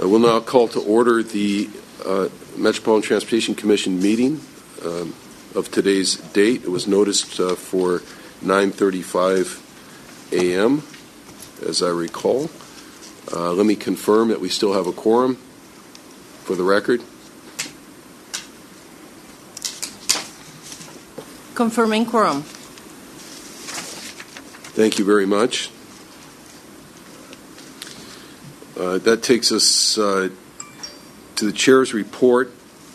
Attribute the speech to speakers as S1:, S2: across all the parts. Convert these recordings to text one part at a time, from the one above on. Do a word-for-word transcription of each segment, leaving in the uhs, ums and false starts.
S1: will now call to order the uh, Metropolitan Transportation Commission meeting um, of today's date. It was noticed uh, for nine thirty-five a m as I recall. Uh, let me confirm that we still have a quorum for the record.
S2: Confirming quorum.
S1: Thank you very much. Uh, that takes us uh, to the chair's report.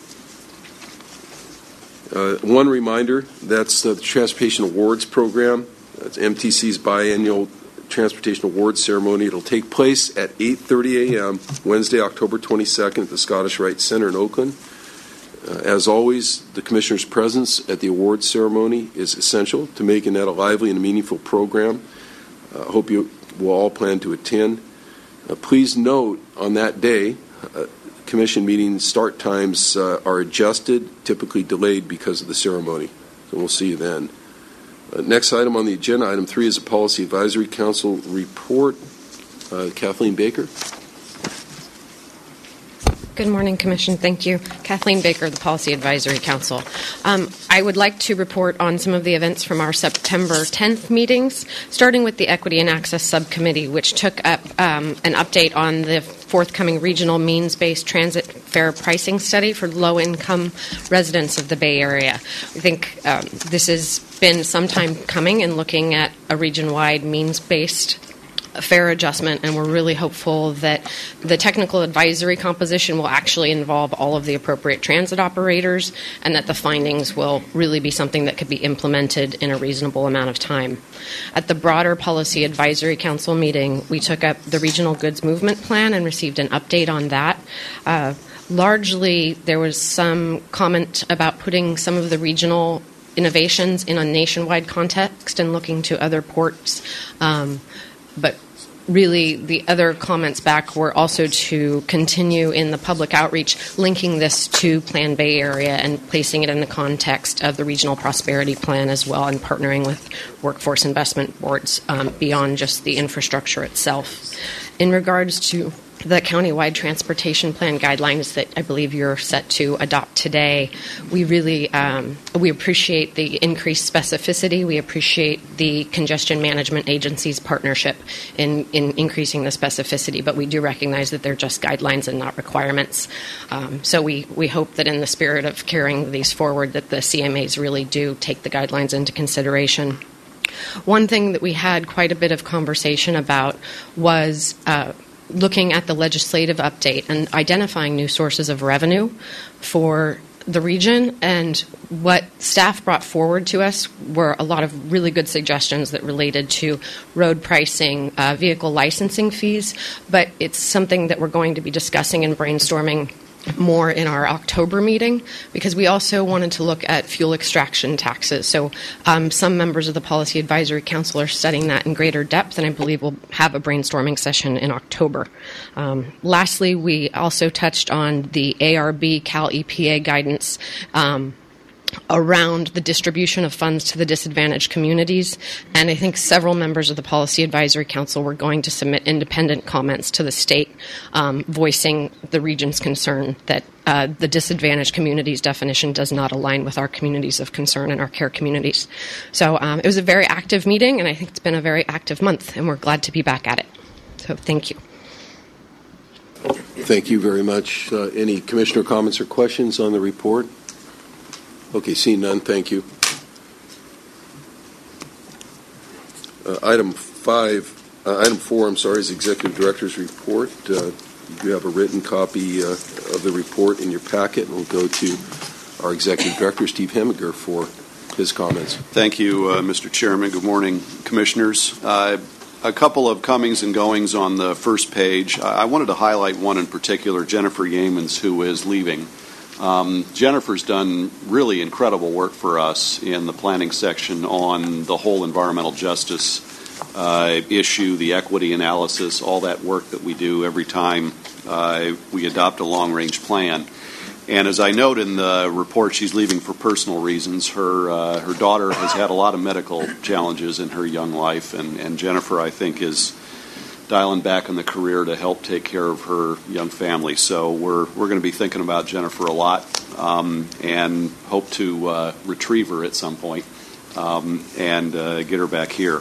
S1: Uh, one reminder, that's uh, the Transportation Awards Program. That's M T C's biannual Transportation Awards ceremony. It'll take place at eight thirty a m Wednesday, October twenty-second at the Scottish Rite Centre in Oakland. Uh, as always, the Commissioner's presence at the awards ceremony is essential to making that a lively and meaningful program. I uh, hope you will all plan to attend. Uh, please note on that day, uh, Commission meeting start times uh, are adjusted, typically delayed because of the ceremony. So we'll see you then. Uh, next item on the agenda, item three, is a Policy Advisory Council report. Uh, Kathleen Baker.
S3: Good morning, Commission. Thank you. Kathleen Baker, the Policy Advisory Council. Um, I would like to report on some of the events from our September tenth meetings, starting with the Equity and Access Subcommittee, which took up um, an update on the forthcoming regional means-based transit fare pricing study for low-income residents of the Bay Area. I think um, this has been some time coming in looking at a region-wide means-based fare adjustment, and we're really hopeful that the technical advisory composition will actually involve all of the appropriate transit operators and that the findings will really be something that could be implemented in a reasonable amount of time. At the broader Policy Advisory Council meeting, we took up the Regional Goods Movement Plan and received an update on that. Uh, largely, there was some comment about putting some of the regional innovations in a nationwide context and looking to other ports. Um, But really, the other comments back were also to continue in the public outreach, linking this to Plan Bay Area and placing it in the context of the Regional Prosperity Plan as well, and partnering with workforce investment boards um, beyond just the infrastructure itself. In regards to the countywide transportation plan guidelines that I believe you're set to adopt today, we really um, we appreciate the increased specificity. We appreciate the Congestion Management Agency's partnership in, in increasing the specificity, but we do recognize that they're just guidelines and not requirements. Um, so we, we hope that in the spirit of carrying these forward, that the C M As really do take the guidelines into consideration. One thing that we had quite a bit of conversation about was uh, looking at the legislative update and identifying new sources of revenue for the region. And what staff brought forward to us were a lot of really good suggestions that related to road pricing, uh, vehicle licensing fees, but it's something that we're going to be discussing and brainstorming more in our October meeting, because we also wanted to look at fuel extraction taxes. So um, some members of the Policy Advisory Council are studying that in greater depth, and I believe we'll have a brainstorming session in October. Um, lastly, we also touched on the A R B Cal E P A guidance um, around the distribution of funds to the disadvantaged communities, and I think several members of the Policy Advisory Council were going to submit independent comments to the state um, voicing the region's concern that uh, the disadvantaged communities definition does not align with our communities of concern and our care communities. So um, it was a very active meeting, and I think it's been a very active month, and we're glad to be back at it. So thank you.
S1: Thank you very much. Uh, any commissioner comments or questions on the report? Okay, seeing none, thank you. Uh, item five, uh, item four, I'm sorry, is Executive Director's report. Uh, you have a written copy uh, of the report in your packet, and we'll go to our Executive Director, Steve Hemiger, for his comments.
S4: Thank you, uh, Mister Chairman. Good morning, Commissioners. Uh, a couple of comings and goings on the first page. I wanted to highlight one in particular, Jennifer Yeamans, who is leaving. Um, Jennifer's done really incredible work for us in the planning section on the whole environmental justice uh, issue, the equity analysis, all that work that we do every time uh, we adopt a long-range plan. And as I note in the report, she's leaving for personal reasons. Her uh, her daughter has had a lot of medical challenges in her young life, and, and Jennifer, I think, has dialing back on the career to help take care of her young family. So we're we're going to be thinking about Jennifer a lot, um, and hope to uh, retrieve her at some point, um, and uh, get her back here.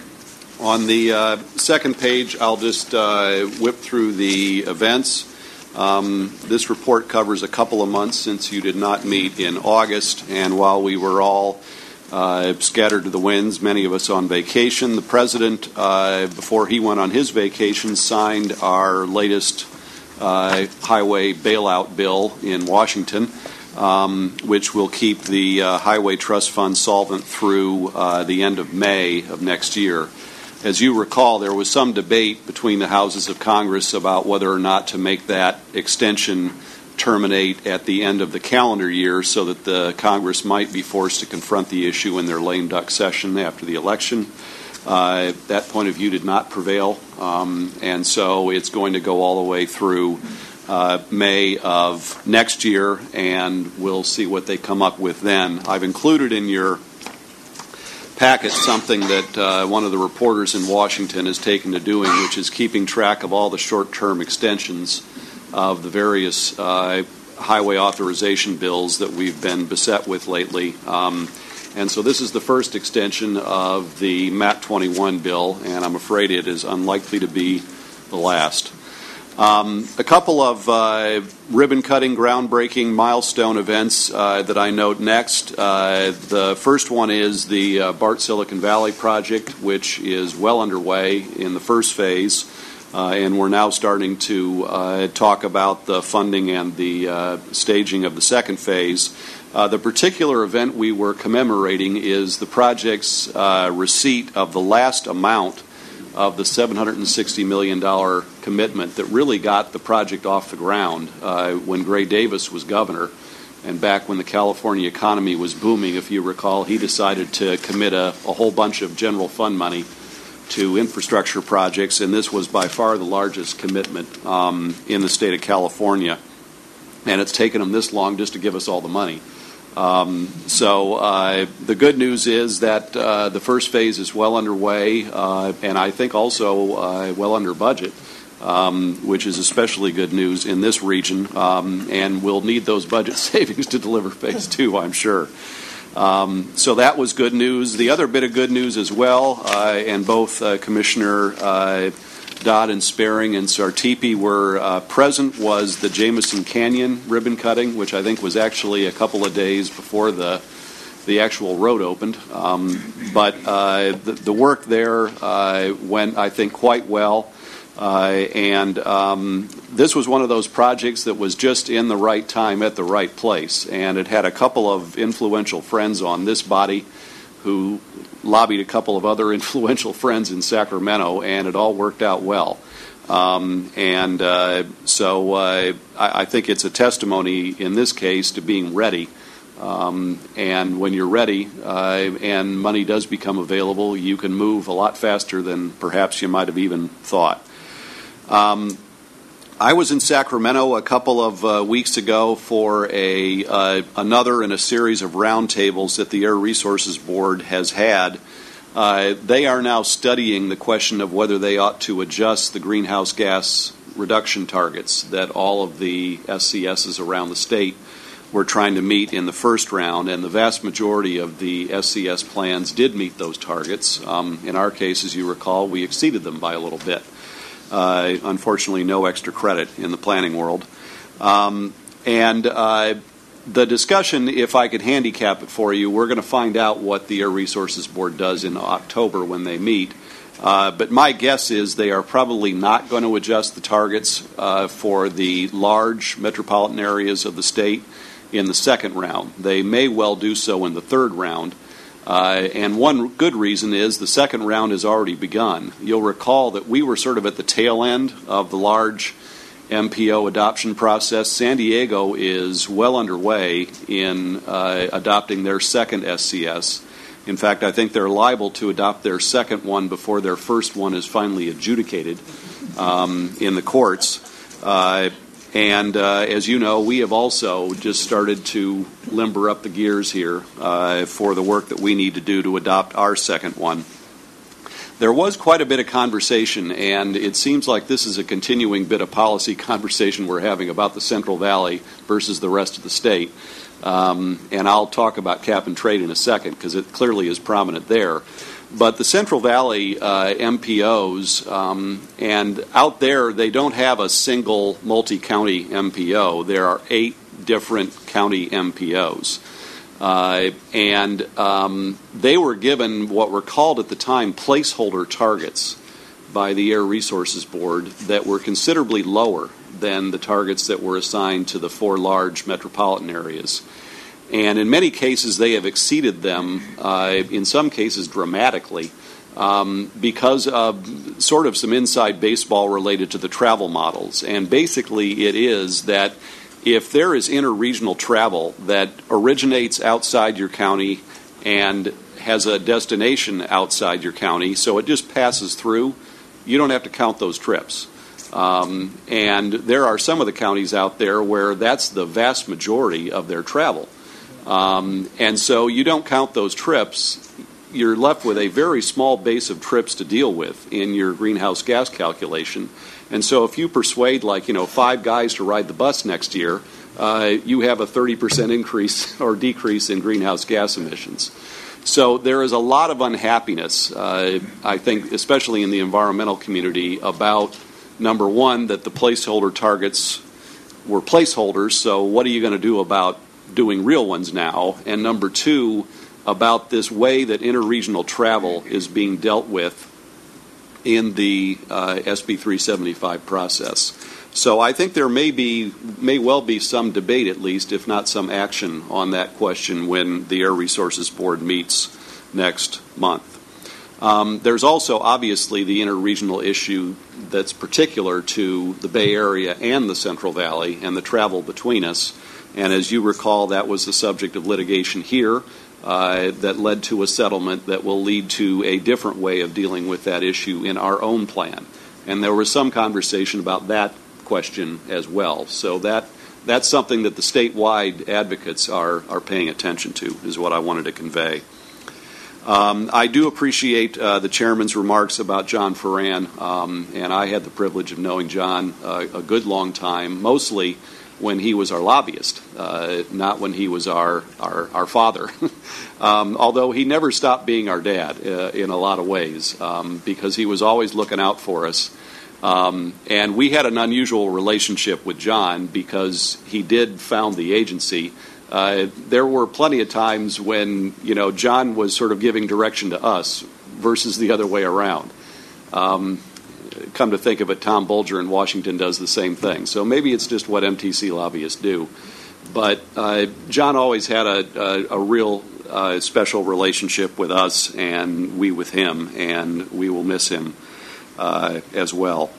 S4: On the uh, second page, I'll just uh, whip through the events. Um, this report covers a couple of months since you did not meet in August, and while we were all uh, scattered to the winds, many of us on vacation, the President, uh, before he went on his vacation, signed our latest uh, highway bailout bill in Washington, um, which will keep the uh, Highway Trust Fund solvent through uh, the end of May of next year. As you recall, there was some debate between the houses of Congress about whether or not to make that extension terminate at the end of the calendar year so that the Congress might be forced to confront the issue in their lame duck session after the election. Uh, that point of view did not prevail, um, and so it's going to go all the way through uh, May of next year, and we'll see what they come up with then. I've included in your packet something that uh, one of the reporters in Washington has taken to doing, which is keeping track of all the short-term extensions of the various uh, highway authorization bills that we've been beset with lately. Um, and so this is the first extension of the M A T twenty-one bill, and I'm afraid it is unlikely to be the last. Um, a couple of uh, ribbon-cutting, groundbreaking milestone events uh, that I note next. Uh, the first one is the uh, BART Silicon Valley project, which is well underway in the first phase, uh, and we're now starting to uh, talk about the funding and the uh, staging of the second phase. Uh, the particular event we were commemorating is the project's uh, receipt of the last amount of the seven hundred sixty million dollars commitment that really got the project off the ground uh, when Gray Davis was governor. And back when the California economy was booming, if you recall, he decided to commit a, a whole bunch of general fund money to infrastructure projects, and this was by far the largest commitment um, in the state of California. And it's taken them this long just to give us all the money. Um, so uh, the good news is that uh, the first phase is well underway, uh, and I think also uh, well under budget, um, which is especially good news in this region, um, and we'll need those budget savings to deliver phase two, I'm sure. Um, so that was good news. The other bit of good news as well, uh, and both uh, Commissioner uh, Dodd and Sparing and Sartipi were uh, present, was the Jameson Canyon ribbon cutting, which I think was actually a couple of days before the the actual road opened. Um, but uh, the, the work there uh, went, I think, quite well. Uh, and um, this was one of those projects that was just in the right time at the right place. And it had a couple of influential friends on this body who lobbied a couple of other influential friends in Sacramento, and it all worked out well. Um, and uh, so uh, I, I think it's a testimony in this case to being ready. Um, and when you're ready uh, and money does become available, you can move a lot faster than perhaps you might have even thought. Um, I was in Sacramento a couple of uh, weeks ago for a uh, another in a series of roundtables that the Air Resources Board has had. Uh, they are now studying the question of whether they ought to adjust the greenhouse gas reduction targets that all of the S C Ss around the state were trying to meet in the first round, and the vast majority of the S C S plans did meet those targets. Um, in our case, as you recall, we exceeded them by a little bit. Uh, unfortunately, no extra credit in the planning world. Um, and uh, the discussion, if I could handicap it for you, we're going to find out what the Air Resources Board does in October when they meet. Uh, but my guess is they are probably not going to adjust the targets uh, for the large metropolitan areas of the state in the second round. They may well do so in the third round. Uh, and one good reason is the second round has already begun. You'll recall that we were sort of at the tail end of the large M P O adoption process. San Diego is well underway in uh, adopting their second S C S. In fact, I think they're liable to adopt their second one before their first one is finally adjudicated um, in the courts. Uh, And uh, as you know, we have also just started to limber up the gears here uh, for the work that we need to do to adopt our second one. there was quite a bit of conversation, and it seems like this is a continuing bit of policy conversation we're having about the Central Valley versus the rest of the state. Um, and I'll talk about cap and trade in a second because it clearly is prominent there. But the Central Valley uh, M P Os, um, and out there they don't have a single multi-county M P O. There are eight different county M P Os. Uh, and um, they were given what were called at the time placeholder targets by the Air Resources Board that were considerably lower than the targets that were assigned to the four large metropolitan areas. And in many cases, they have exceeded them, uh, in some cases dramatically, um, because of sort of some inside baseball related to the travel models. And basically it is that if there is interregional travel that originates outside your county and has a destination outside your county, so it just passes through, you don't have to count those trips. Um, and there are some of the counties out there where that's the vast majority of their travel. Um, and so you don't count those trips. You're left with a very small base of trips to deal with in your greenhouse gas calculation. And so if you persuade, like, you know, five guys to ride the bus next year, uh, you have a thirty percent increase or decrease in greenhouse gas emissions. So there is a lot of unhappiness, uh, I think, especially in the environmental community, about, number one, that the placeholder targets were placeholders, so what are you going to do about doing real ones now? And number two, about this way that interregional travel is being dealt with in the uh, S B three seventy-five process. So I think there may be, may well be some debate, at least, if not some action on that question when the Air Resources Board meets next month. Um, there's also obviously the interregional issue that's particular to the Bay Area and the Central Valley and the travel between us. And as you recall, that was the subject of litigation here uh, that led to a settlement that will lead to a different way of dealing with that issue in our own plan. And there was some conversation about that question as well. So that that's something that the statewide advocates are, are paying attention to, is what I wanted to convey. Um, I do appreciate uh, the chairman's remarks about John Ferran, um, and I had the privilege of knowing John uh, a good long time, mostly when he was our lobbyist, uh, not when he was our our, our father. um, although he never stopped being our dad uh, in a lot of ways, um, because he was always looking out for us. Um, and we had an unusual relationship with John because he did found the agency. Uh, there were plenty of times when, you know, John was sort of giving direction to us versus the other way around. Um, come to think of it, Tom Bolger in Washington does the same thing. So maybe it's just what M T C lobbyists do. But uh, John always had a, a, a real uh, special relationship with us and we with him, and we will miss him uh, as well.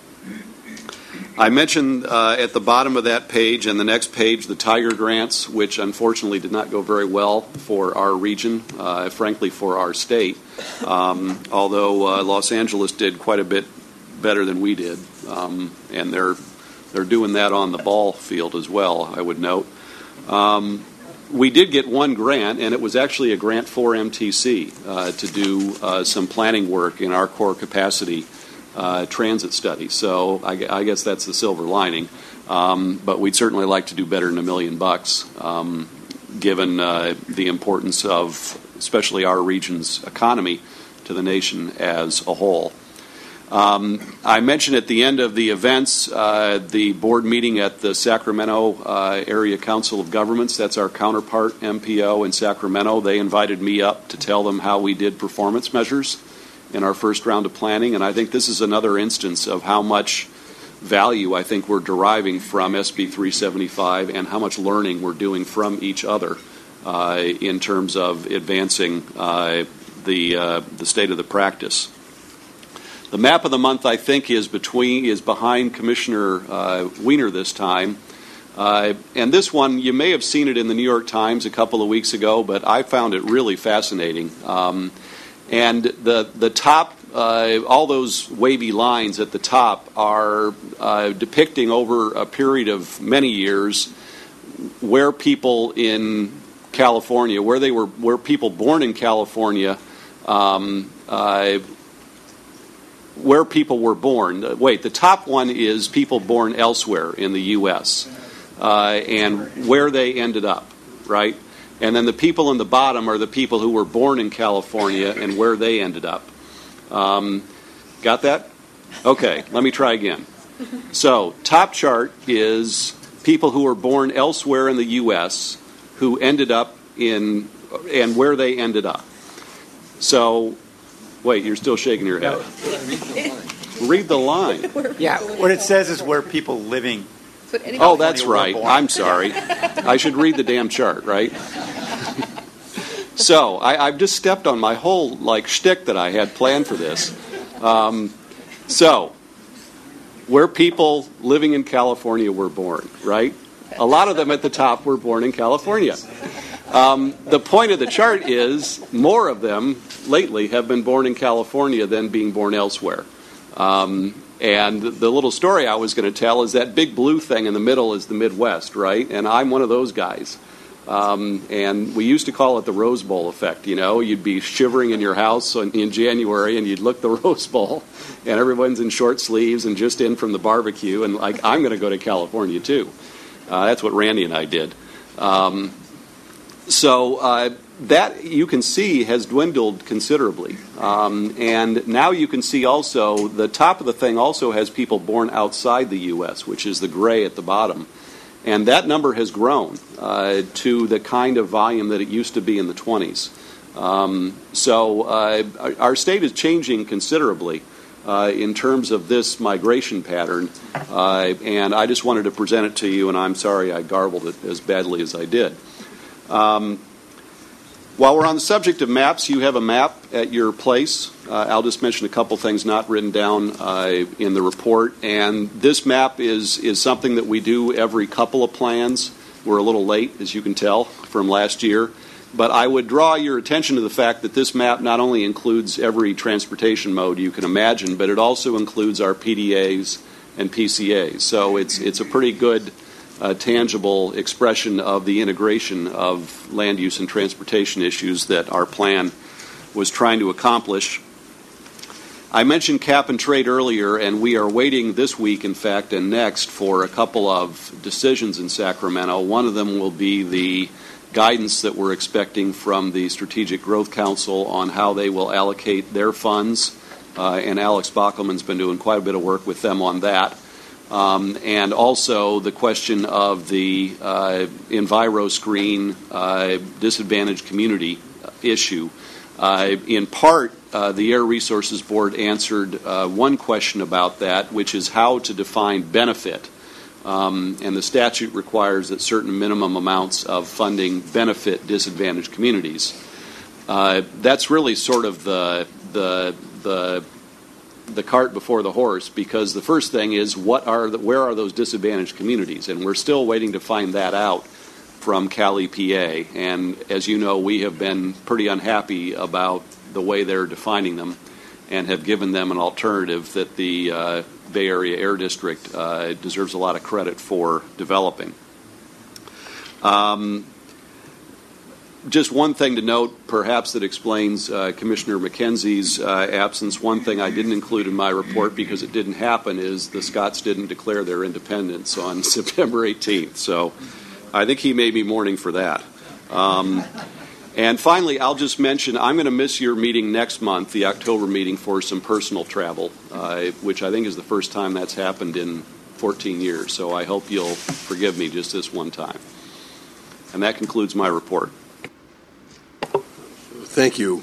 S4: I mentioned uh, at the bottom of that page and the next page the Tiger grants, which unfortunately did not go very well for our region, uh, frankly for our state, um, although uh, Los Angeles did quite a bit better than we did, um, and they're they're doing that on the ball field as well, I would note. Um, we did get one grant, and it was actually a grant for M T C uh, to do uh, some planning work in our core capacity Uh, transit study. So I, I guess that's the silver lining. Um, but we'd certainly like to do better than a million bucks, um, given uh, the importance of especially our region's economy to the nation as a whole. Um, I mentioned at the end of the events uh, the board meeting at the Sacramento uh, Area Council of Governments. That's our counterpart M P O in Sacramento. They invited me up to tell them how we did performance measures in our first round of planning, and I think this is another instance of how much value I think we're deriving from S B three seventy-five and how much learning we're doing from each other uh, in terms of advancing uh, the uh, the state of the practice. The map of the month, I think, is between is behind Commissioner uh, Wiener this time, uh, and this one you may have seen it in the New York Times a couple of weeks ago, but I found it really fascinating. Um, And the the top, uh, all those wavy lines at the top are uh, depicting over a period of many years where people in California, where they were, where people born in California um, uh, where people were born. Uh, wait, the top one is people born elsewhere in the U S uh, and where they ended up, right? And then the people in the bottom are the people who were born in California and where they ended up. Um, got that? Okay, let me try again. So, top chart is people who were born elsewhere in the U S who ended up in, and where they ended up. So, wait, you're still shaking your head. Read the line.
S2: Yeah, what it says is where people living.
S4: Oh, that's right. I'm sorry. I should read the damn chart, right? So, I, I've just stepped on my whole, like, shtick that I had planned for this. Um, so, where people living in California were born, right? A lot of them at the top were born in California. Um, the point of the chart is more of them lately have been born in California than being born elsewhere. Um, and the little story I was going to tell is that big blue thing in the middle is the Midwest, right? And I'm one of those guys. Um, and we used to call it the Rose Bowl effect, you know. You'd be shivering in your house in, in January and you'd look the Rose Bowl and everyone's in short sleeves and just in from the barbecue and like, I'm going to go to California too. Uh, that's what Randy and I did. Um, so uh, that, you can see, has dwindled considerably. Um, and now you can see also, the top of the thing also has people born outside the U S, which is the gray at the bottom. And that number has grown uh, to the kind of volume that it used to be in the twenties. Um, so uh, our state is changing considerably uh, in terms of this migration pattern. Uh, and I just wanted to present it to you, and I'm sorry I garbled it as badly as I did. Um, while we're on the subject of maps, you have a map at your place. Uh, I'll just mention a couple things not written down uh, in the report. And this map is, is something that we do every couple of plans. We're a little late, as you can tell, from last year. But I would draw your attention to the fact that this map not only includes every transportation mode you can imagine, but it also includes our P D As and P C As. So it's, it's a pretty good uh, tangible expression of the integration of land use and transportation issues that our plan was trying to accomplish. I mentioned cap and trade earlier, and we are waiting this week, in fact, and next for a couple of decisions in Sacramento. One of them will be the guidance that we're expecting from the Strategic Growth Council on how they will allocate their funds, uh, and Alex Bockelman's been doing quite a bit of work with them on that. Um, and also the question of the uh, EnviroScreen uh, disadvantaged community issue. Uh, in part, uh, the Air Resources Board answered uh, one question about that, which is how to define benefit. Um, and the statute requires that certain minimum amounts of funding benefit disadvantaged communities. Uh, that's really sort of the the the the cart before the horse, because the first thing is what are the, where are those disadvantaged communities, and we're still waiting to find that out from Cal E P A. And as you know, we have been pretty unhappy about the way they're defining them, and have given them an alternative that the uh, Bay Area Air District uh, deserves a lot of credit for developing. Um, Just one thing to note, perhaps, that explains uh, Commissioner McKenzie's uh, absence. One thing I didn't include in my report because it didn't happen is the Scots didn't declare their independence on September eighteenth. So I think he may be mourning for that. Um, and finally, I'll just mention I'm going to miss your meeting next month, the October meeting, for some personal travel, uh, which I think is the first time that's happened in fourteen years. So I hope you'll forgive me just this one time. And that concludes my report.
S1: Thank you.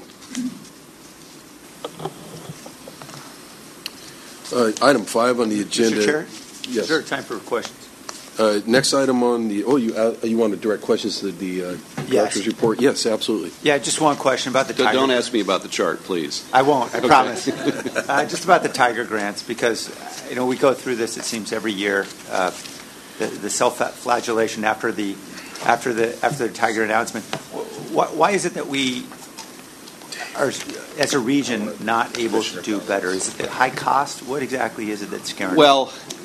S1: Uh, item five on the agenda.
S2: Mister Chair?
S1: Yes.
S2: Is there time for questions?
S1: Uh, next item on the, oh, you uh, you want to direct questions to the uh, director's
S2: Yes.
S1: report? Yes, absolutely.
S2: Yeah, just one question about the
S4: Don't,
S2: Tiger.
S4: don't ask me about the chart, please.
S2: I won't, I
S4: Okay.
S2: promise. uh, just about the Tiger grants, because, you know, we go through this, it seems, every year, uh, the, the self-flagellation after the, after the, after the Tiger announcement. Why, why is it that we are, as a region, not able to do better? Is it the high cost? What exactly is it that's scaring?
S4: Well,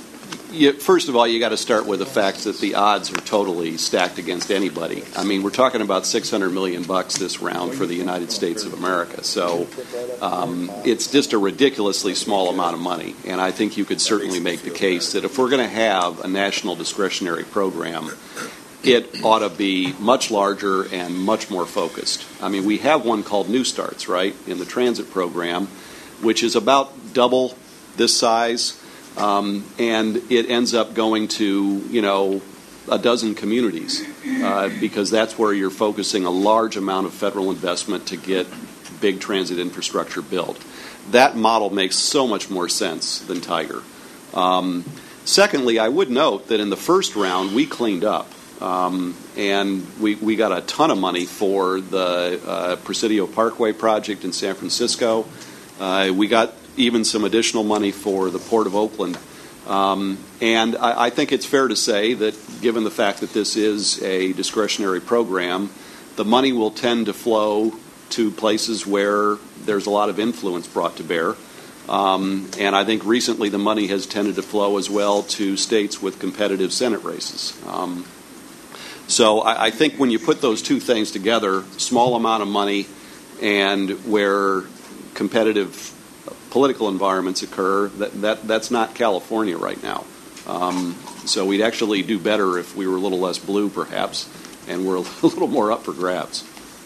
S4: you, first of all, you got to start with the fact that the odds are totally stacked against anybody. I mean, we're talking about six hundred million bucks this round for the United States of America. So um, it's just a ridiculously small amount of money. And I think you could certainly make the case that if we're going to have a national discretionary program, it ought to be much larger and much more focused. I mean, we have one called New Starts, right, in the transit program, which is about double this size. Um, and it ends up going to, you know, a dozen communities uh, because that's where you're focusing a large amount of federal investment to get big transit infrastructure built. That model makes so much more sense than Tiger. Um, secondly, I would note that in the first round we cleaned up um, and we, we got a ton of money for the uh, Presidio Parkway project in San Francisco. Uh, we got even some additional money for the Port of Oakland. Um, and I, I think it's fair to say that given the fact that this is a discretionary program, the money will tend to flow to places where there's a lot of influence brought to bear. Um, and I think recently the money has tended to flow as well to states with competitive Senate races. Um, so I, I think when you put those two things together, small amount of money and where competitive political environments occur, that, that that's not California right now. Um, so we'd actually do better if we were a little less blue, perhaps, and we're a little more up for grabs.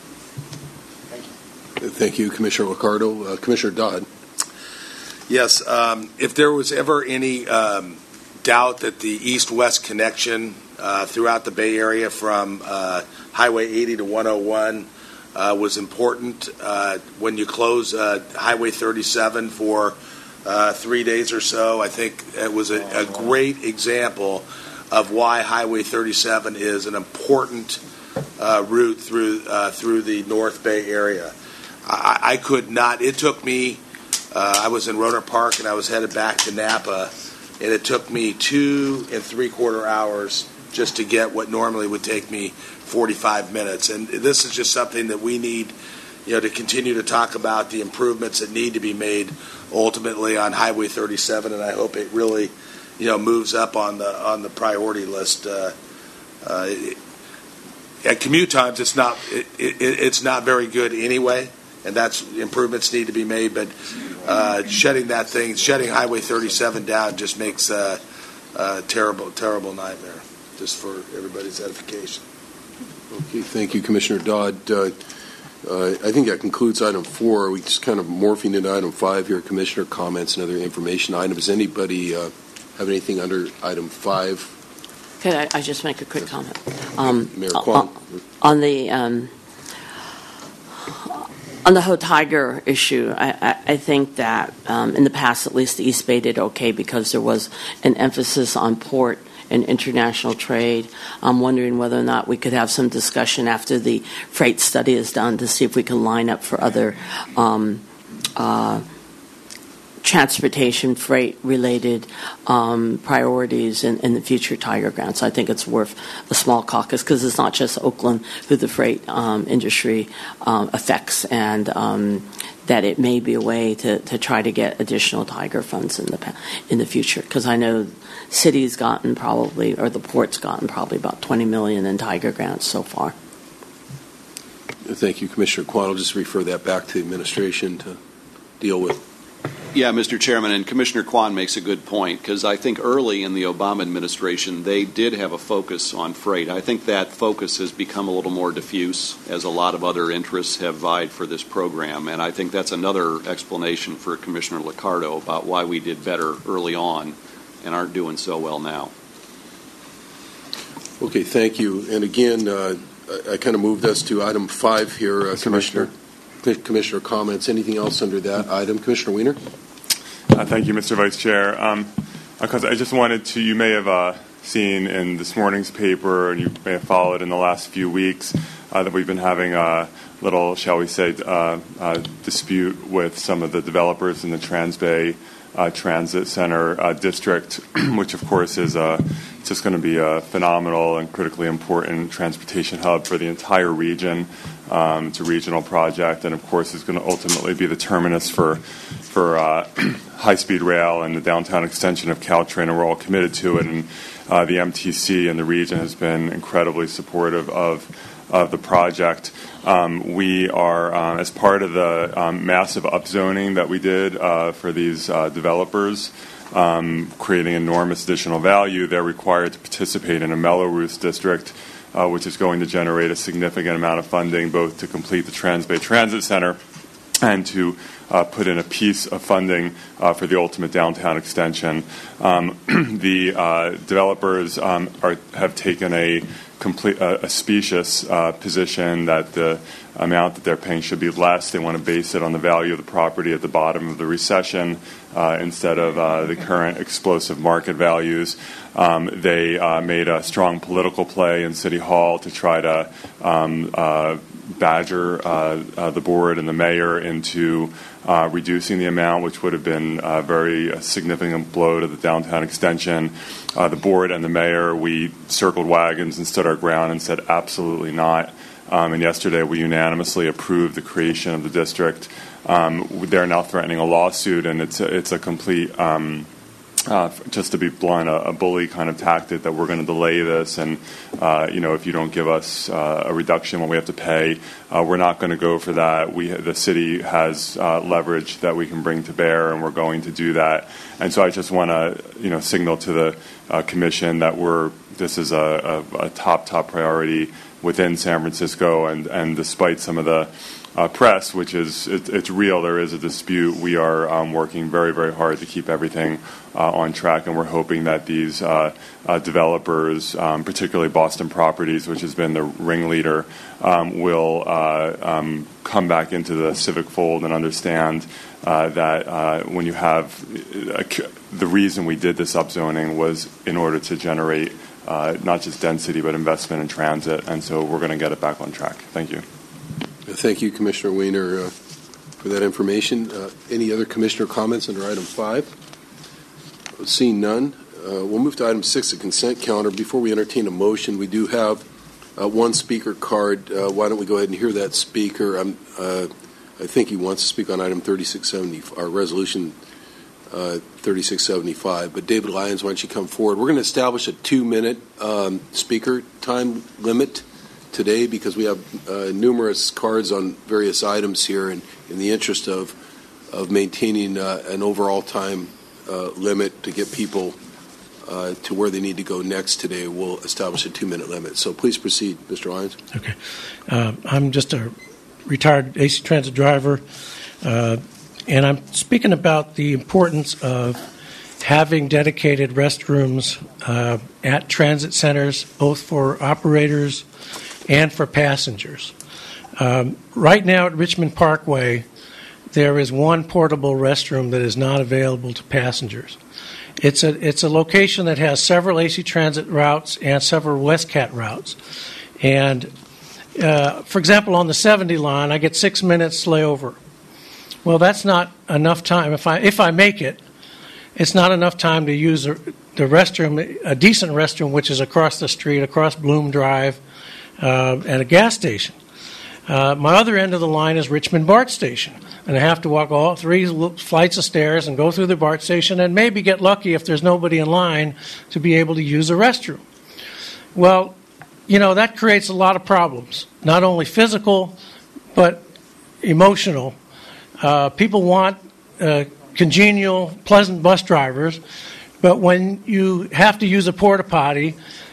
S1: Thank you, Thank you Commissioner Liccardo. Uh, Commissioner Dodd.
S5: Yes, um, if there was ever any um, doubt that the east-west connection uh, throughout the Bay Area from uh, Highway eighty to one oh one Uh, was important. Uh, when you close uh, Highway thirty-seven for uh, three days or so, I think it was a, a great example of why Highway thirty-seven is an important uh, route through uh, through the North Bay area. I, I could not. It took me. Uh, I was in Rohnert Park and I was headed back to Napa, and it took me two and three quarter hours just to get what normally would take me forty-five minutes. And this is just something that we need, you know, to continue to talk about the improvements that need to be made ultimately on Highway thirty-seven. And I hope it really, you know, moves up on the on the priority list. Uh, uh, at commute times, it's not it, it, it's not very good anyway, and that's improvements need to be made. But uh, shutting that thing, shutting Highway thirty-seven down, just makes a, a terrible, terrible nightmare. Just for everybody's edification.
S1: Okay, thank you, Commissioner Dodd. Uh, uh, I think that concludes item four. We just kind of morphing into item five here, Commissioner comments and other information items. Anybody uh, have anything under item five?
S6: Could I, I just make a quick comment? Um,
S1: Mayor Kwan.
S6: On, on the um, on the whole Tiger issue, I, I, I think that um, in the past, at least the East Bay did okay because there was an emphasis on port and international trade. I'm wondering whether or not we could have some discussion after the freight study is done to see if we can line up for other um, uh, transportation, freight-related um, priorities in, in the future Tiger grants. I think it's worth a small caucus because it's not just Oakland who the freight um, industry um, affects, and um, that it may be a way to, to try to get additional Tiger funds in the in the future. Because I know city's gotten probably, or the port's gotten probably about twenty million dollars in Tiger grants so far.
S1: Thank you, Commissioner Kwan. I'll just refer that back to the administration to deal with.
S4: Yeah, Mister Chairman, and Commissioner Kwan makes a good point, because I think early in the Obama administration, they did have a focus on freight. I think that focus has become a little more diffuse as a lot of other interests have vied for this program, and I think that's another explanation for Commissioner Liccardo about why we did better early on and aren't doing so well now.
S1: Okay, thank you. And again, uh, I, I kind of moved us to item five here, uh, Commissioner. Commissioner comments. Anything else under that item? Commissioner Wiener?
S7: Uh, thank you, Mister Vice Chair. Um, because I just wanted to, you may have uh, seen in this morning's paper, and you may have followed in the last few weeks, uh, that we've been having a little, shall we say, uh, uh, dispute with some of the developers in the Trans-Bay uh, Transit Center uh, district, which of course is uh, just going to be a phenomenal and critically important transportation hub for the entire region. Um, it's a regional project, and of course, is going to ultimately be the terminus for for uh, high-speed rail and the downtown extension of Caltrain, and we're all committed to it. And uh, the M T C and the region has been incredibly supportive of of the project. Um, we are, um, as part of the um, massive upzoning that we did uh, for these uh, developers, um, creating enormous additional value, they're required to participate in a Mello-Roos district, Uh, which is going to generate a significant amount of funding both to complete the Transbay Transit Center and to uh, put in a piece of funding uh, for the ultimate downtown extension. Um, the uh, developers um, are, have taken a complete, uh, a specious uh, position that the amount that they're paying should be less. They want to base it on the value of the property at the bottom of the recession uh, instead of uh, the current explosive market values. Um, they uh, made a strong political play in City Hall to try to um, uh, badger uh, uh, the board and the mayor into uh, reducing the amount, which would have been a very a significant blow to the downtown extension. Uh, the board and the mayor, we circled wagons and stood our ground and said absolutely not. Um, and yesterday we unanimously approved the creation of the district. Um, they're now threatening a lawsuit, and it's a, it's a complete, um, uh, just to be blunt, a, a bully kind of tactic that we're going to delay this. And, uh, you know, if you don't give us uh, a reduction when we have to pay, uh, we're not going to go for that. We, the city has uh, leverage that we can bring to bear, and we're going to do that. And so I just want to, you know, signal to the uh, commission that we're, this is a, a, a top, top priority within San Francisco, and, and despite some of the uh, press, which is it, it's real, there is a dispute. We are um, working very, very hard to keep everything uh, on track, and we're hoping that these uh, uh, developers, um, particularly Boston Properties, which has been the ringleader, um, will uh, um, come back into the civic fold and understand uh, that uh, when you have a, the reason we did this upzoning was in order to generate Uh, not just density, but investment in transit, and so we're going to get it back on track. Thank you.
S1: Thank you, Commissioner Weiner, uh, for that information. Uh, any other commissioner comments under item five? Seeing none, uh, we'll move to item six, the consent calendar. Before we entertain a motion, we do have uh, one speaker card. Uh, why don't we go ahead and hear that speaker? I'm, uh, I think he wants to speak on item thirty-six seventy, our resolution Uh, thirty-six seventy-five. But David Lyons, why don't you come forward? We're going to establish a two-minute um, speaker time limit today because we have uh, numerous cards on various items here, and in the interest of of maintaining uh, an overall time uh, limit to get people uh, to where they need to go next today, we'll establish a two-minute limit. So please proceed, Mister Lyons.
S8: Okay. Uh, I'm just a retired A C Transit driver. Uh, And I'm speaking about the importance of having dedicated restrooms uh, at transit centers, both for operators and for passengers. Um, right now at Richmond Parkway, there is one portable restroom that is not available to passengers. It's a it's a location that has several A C Transit routes and several WestCat routes. And, uh, for example, on the seventy line, I get six minutes layover. Well, that's not enough time. If I if I make it, it's not enough time to use the, the restroom, a decent restroom, which is across the street, across Bloom Drive, uh, at a gas station. Uh, my other end of the line is Richmond BART station, and I have to walk all three flights of stairs and go through the BART station and maybe get lucky if there's nobody in line to be able to use a restroom. Well, you know, that creates a lot of problems, not only physical, but emotional. Uh, people want uh, congenial, pleasant bus drivers, but when you have to use a porta potty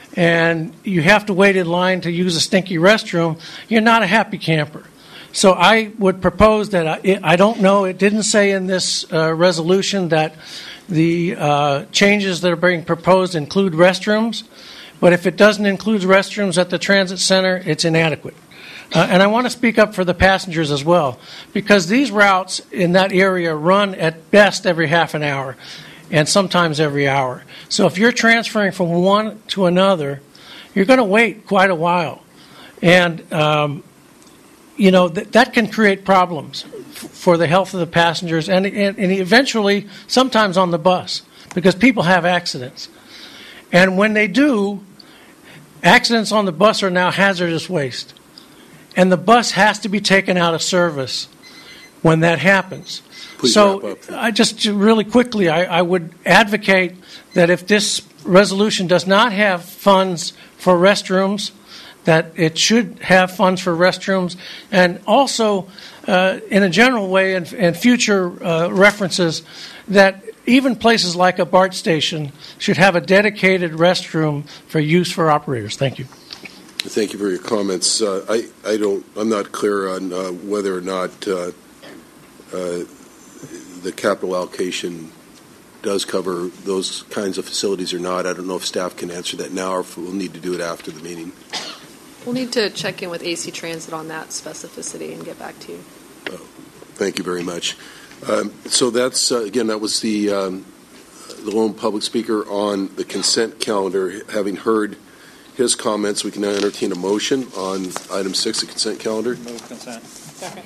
S8: and you have to wait in line to use a stinky restroom, you're not a happy camper. So I would propose that I, I don't know, it didn't say in this uh, resolution that the uh, changes that are being proposed include restrooms, but if it doesn't include restrooms at the transit center, it's inadequate. Uh, and I want to speak up for the passengers as well, because these routes in that area run at best every half an hour and sometimes every hour. So if you're transferring from one to another, you're going to wait quite a while. And, um, you know, th- that can create problems f- for the health of the passengers and, and, and eventually sometimes on the bus, because people have accidents. And when they do, accidents on the bus are now hazardous waste. and the bus has to be taken out of service when that happens.
S1: Please
S8: so
S1: wrap up.
S8: I just really quickly, I, I would advocate that if this resolution does not have funds for restrooms, that it should have funds for restrooms, and also uh, in a general way and, and future uh, references that even places like a BART station should have a dedicated restroom for use for operators. Thank you.
S1: Thank you for your comments. Uh, I, I don't, I'm not clear on uh, whether or not uh, uh, the capital allocation does cover those kinds of facilities or not. I don't know if staff can answer that now or if we'll need to do it after the meeting.
S9: We'll need to check in with A C Transit on that specificity and get back to you.
S1: Oh, thank you very much. Um, so that's, uh, again, that was the, um, the lone public speaker on the consent calendar. Having heard his comments, we can now entertain a motion on item six, the consent calendar.
S10: Move consent. Second.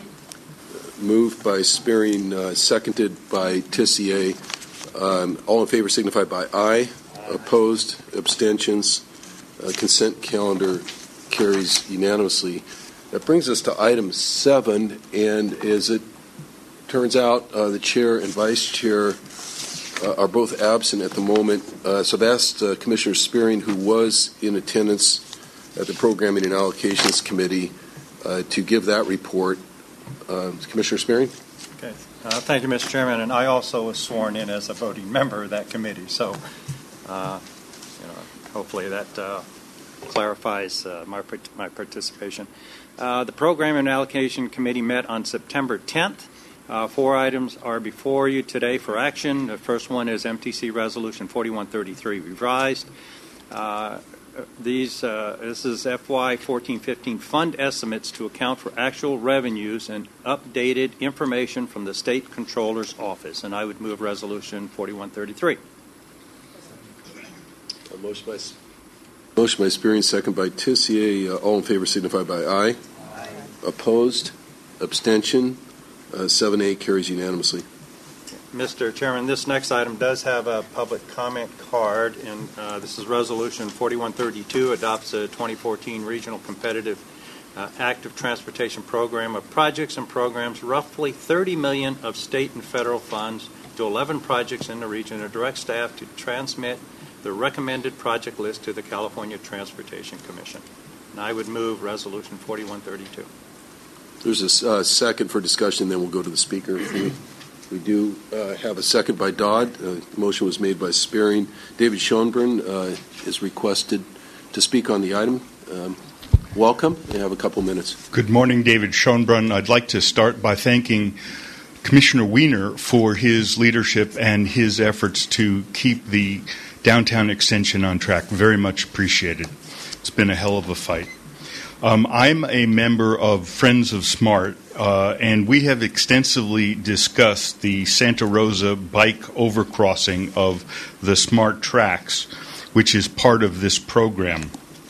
S1: Moved by Spearing, uh, seconded by Tissier. Um, all in favor signify by aye. Aye. Opposed, abstentions. Uh, consent calendar carries unanimously. That brings us to item seven, and as it turns out, uh, the chair and vice chair uh, are both absent at the moment. Uh, so I've asked uh, Commissioner Spearing, who was in attendance at the Programming and Allocations Committee, uh, to give that report. Uh, Commissioner Spearing?
S10: Okay. Uh, thank you, Mister Chairman. And I also was sworn in as a voting member of that committee. So, uh, you know, hopefully that uh, clarifies uh, my my participation. Uh, the Program and Allocation Committee met on September tenth. Uh, four items are before you today for action. The first one is M T C Resolution forty-one thirty-three revised. Uh, these uh, this is F Y fourteen fifteen fund estimates to account for actual revenues and updated information from the State Controller's Office. And I would move Resolution forty-one thirty-three.
S1: A motion by motion by Spearing, second by Tissier. Uh, all in favor signify by aye. Aye. Opposed? Abstention? Uh, seven A carries unanimously.
S10: Mister Chairman, this next item does have a public comment card, and uh, this is Resolution forty-one thirty-two, adopts a twenty fourteen Regional Competitive uh, Active Transportation Program of projects and programs, roughly thirty million dollars of state and federal funds to eleven projects in the region, and direct staff to transmit the recommended project list to the California Transportation Commission. And I would move Resolution forty-one thirty-two.
S1: There's a uh, second for discussion, then we'll go to the speaker. We, we do uh, have a second by Dodd. Uh, the motion was made by Spearing. David Schoenbrunn uh, is requested to speak on the item. Um, welcome. You have a couple minutes.
S11: Good morning, David Schoenbrunn. I'd like to start by thanking Commissioner Wiener for his leadership and his efforts to keep the downtown extension on track. Very much appreciated. It's been a hell of a fight. Um, I'm a member of Friends of SMART, uh, and we have extensively discussed the Santa Rosa bike overcrossing of the SMART tracks, which is part of this program.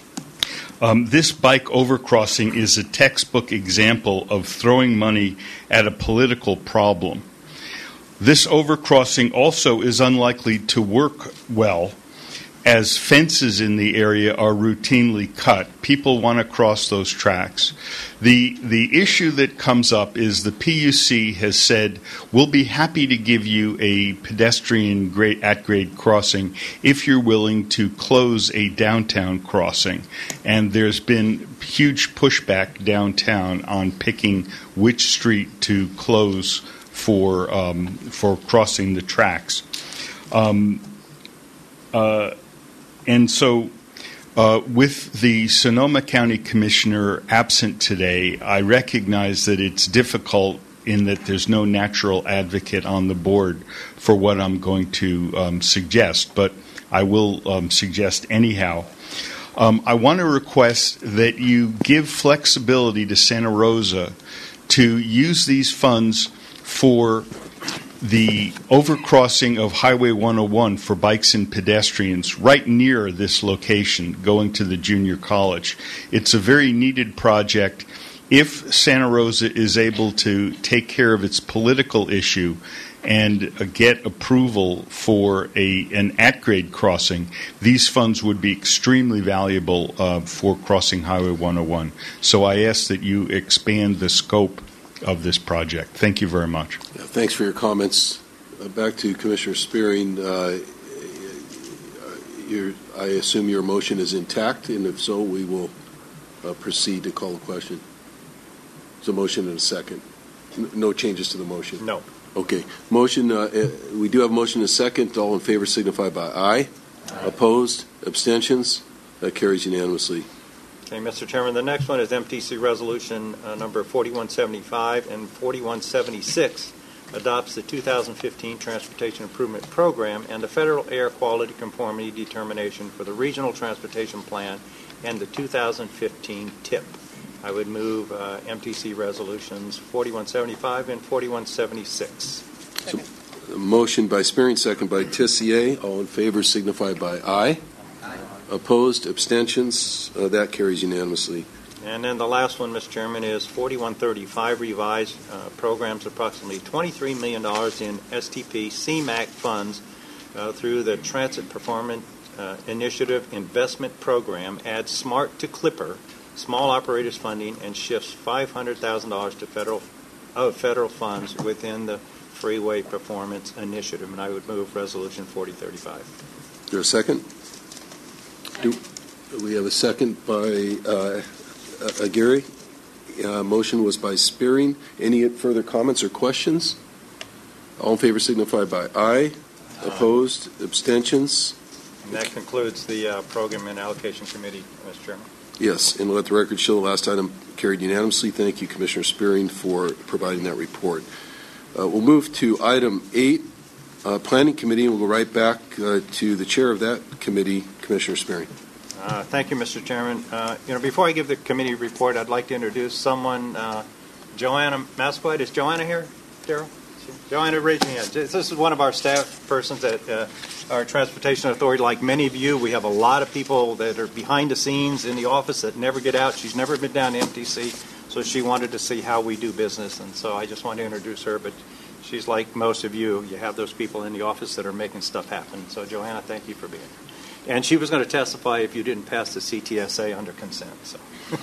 S11: Um, this bike overcrossing is a textbook example of throwing money at a political problem. This overcrossing also is unlikely to work well, as fences in the area are routinely cut. People want to cross those tracks. The the issue that comes up is the P U C has said, we'll be happy to give you a pedestrian grade, at-grade crossing if you're willing to close a downtown crossing. And there's been huge pushback downtown on picking which street to close for, um, for crossing the tracks. Um, uh, And so uh, with the Sonoma County Commissioner absent today, I recognize that it's difficult in that there's no natural advocate on the board for what I'm going to um, suggest, but I will um, suggest anyhow. Um, I want to request that you give flexibility to Santa Rosa to use these funds for the overcrossing of Highway one oh one for bikes and pedestrians right near this location going to the junior college. It's a very needed project. If Santa Rosa is able to take care of its political issue and uh, get approval for a an at-grade crossing, these funds would be extremely valuable uh, for crossing Highway one oh one. So I ask that you expand the scope of this project. Thank you very much.
S1: Yeah, thanks for your comments. Uh, back to Commissioner Spearing. Uh, your, I assume your motion is intact, and if so, we will uh, proceed to call the question. It's a motion and a second. N- no changes to the motion?
S10: No.
S1: Okay. Motion, uh, uh, we do have a motion and a second. All in favor signify by aye. Aye. Opposed? Abstentions? That carries unanimously.
S10: Okay, Mister Chairman, the next one is M T C Resolution uh, number forty-one seventy-five and forty-one seventy-six adopts the two thousand fifteen Transportation Improvement Program and the Federal Air Quality Conformity Determination for the Regional Transportation Plan and the two thousand fifteen T I P. I would move uh, M T C Resolutions forty-one seventy-five and forty-one seventy-six.
S1: So, a motion by Spearing, second by Tissier. All in favor signify by aye. Aye. Opposed? Abstentions? Uh, that carries unanimously.
S10: And then the last one, Mister Chairman, is forty-one thirty-five revised uh, programs approximately twenty-three million dollars in S T P C MAC funds uh, through the Transit Performance uh, Initiative Investment Program adds SMART to Clipper, small operators funding, and shifts five hundred thousand dollars to federal of federal funds within the Freeway Performance Initiative. And I would move Resolution forty thirty-five.
S1: Is there a second? Do we have a second by uh, Aguirre? Uh, motion was by Spearing. Any further comments or questions? All in favor signify by aye. Opposed? Abstentions?
S10: And that concludes the uh, Program and Allocation Committee, Mister Chairman.
S1: Yes, and let the record show the last item carried unanimously. Thank you, Commissioner Spearing, for providing that report. Uh, we'll move to item eight, uh, Planning Committee, and we'll go right back uh, to the chair of that committee, Commissioner Spearing.
S10: Uh, thank you, Mister Chairman. Uh, you know, before I give the committee report, I'd like to introduce someone, uh, Joanna Masquite. Is Joanna here, Darrell? Joanna, raise your hand. This is one of our staff persons at uh, our Transportation Authority. Like many of you, we have a lot of people that are behind the scenes in the office that never get out. She's never been down to M T C, so she wanted to see how we do business, and so I just wanted to introduce her. But she's like most of you. You have those people in the office that are making stuff happen. So, Joanna, thank you for being here. And she was going to testify if you didn't pass the C T S A under consent. So.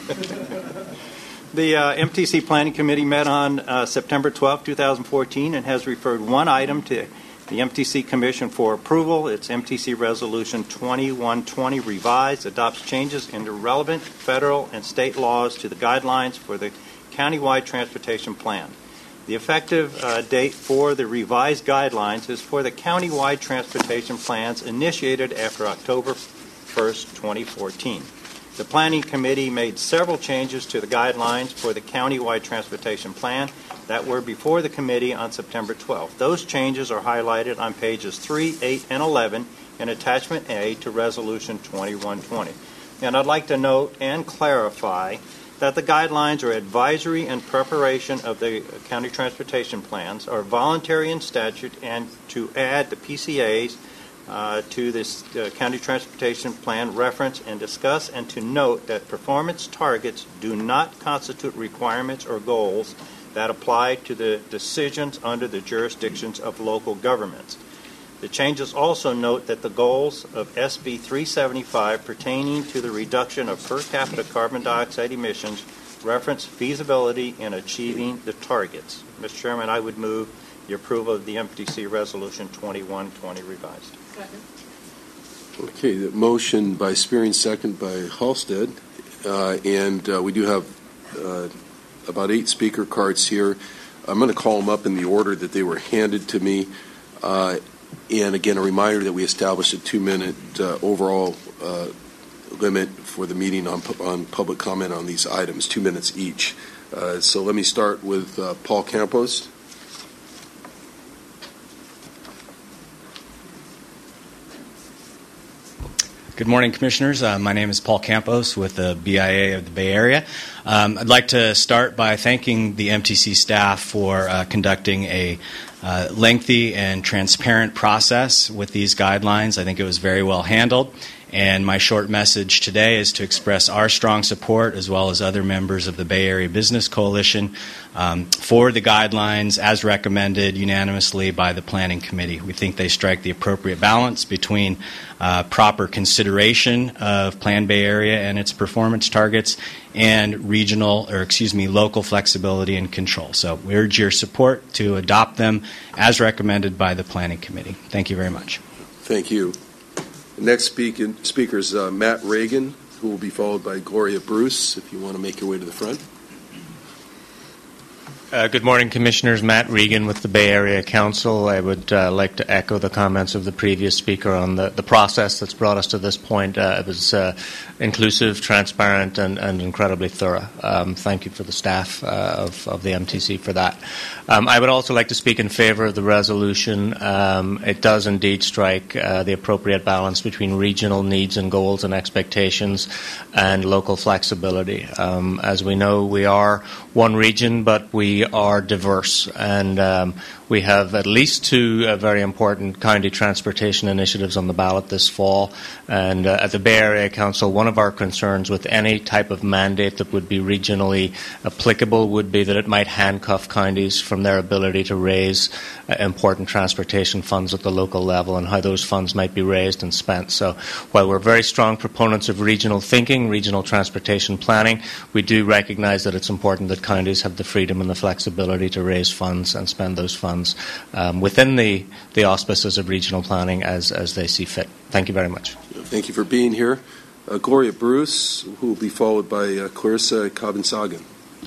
S10: The uh, M T C Planning Committee met on uh, September twelfth, twenty fourteen, and has referred one item to the M T C Commission for approval. It's M T C Resolution twenty-one twenty revised, adopts changes in the relevant federal and state laws to the guidelines for the countywide transportation plan. The effective uh, date for the revised guidelines is for the countywide transportation plans initiated after October first, twenty fourteen. The Planning Committee made several changes to the guidelines for the countywide transportation plan that were before the committee on September twelfth. Those changes are highlighted on pages three, eight, and eleven in Attachment A to Resolution twenty-one twenty. And I'd like to note and clarify that the guidelines are advisory and preparation of the county transportation plans, are voluntary in statute, and to add the P C As Uh, to this uh, county transportation plan reference and discuss, and to note that performance targets do not constitute requirements or goals that apply to the decisions under the jurisdictions of local governments. The changes also note that the goals of S B three seventy-five pertaining to the reduction of per capita carbon dioxide emissions reference feasibility in achieving the targets. Mister Chairman, I would move the approval of the M T C Resolution twenty-one twenty revised.
S9: Second.
S1: Okay, the motion by Spearing, second by Halstead, uh, and uh, we do have uh, about eight speaker cards here. I'm going to call them up in the order that they were handed to me, uh, and again, a reminder that we established a two-minute uh, overall uh, limit for the meeting on, on public comment on these items, two minutes each. Uh, so let me start with uh, Paul Campos.
S12: Good morning, Commissioners. Uh, my name is Paul Campos with the B I A of the Bay Area. Um, I'd like to start by thanking the M T C staff for uh, conducting a uh, lengthy and transparent process with these guidelines. I think it was very well handled. And my short message today is to express our strong support, as well as other members of the Bay Area Business Coalition, um, for the guidelines as recommended unanimously by the Planning Committee. We think they strike the appropriate balance between uh, proper consideration of Plan Bay Area and its performance targets and regional, or excuse me, local flexibility and control. So we urge your support to adopt them as recommended by the Planning Committee. Thank you very much.
S1: Thank you. Next speaker, speaker is uh, Matt Reagan, who will be followed by Gloria Bruce, if you want to make your way to the front.
S13: Uh, good morning, Commissioners. Matt Regan with the Bay Area Council. I would uh, like to echo the comments of the previous speaker on the, the process that's brought us to this point. Uh, it was uh, inclusive, transparent, and, and incredibly thorough. Um, thank you for the staff uh, of, of the M T C for that. Um, I would also like to speak in favor of the resolution. Um, it does indeed strike uh, the appropriate balance between regional needs and goals and expectations and local flexibility. Um, as we know, we are one region, but we are diverse, and um, we have at least two uh, very important county transportation initiatives on the ballot this fall. And uh, at the Bay Area Council, one of our concerns with any type of mandate that would be regionally applicable would be that it might handcuff counties from their ability to raise uh, important transportation funds at the local level, and how those funds might be raised and spent. So while we're very strong proponents of regional thinking, regional transportation planning, we do recognize that it's important that counties have the freedom and the flexibility to raise funds and spend those funds um, within the, the auspices of regional planning as, as they see fit. Thank you very much.
S1: Thank you for being here. Uh, Gloria Bruce, who will be followed by uh, Clarissa Kabinsagan.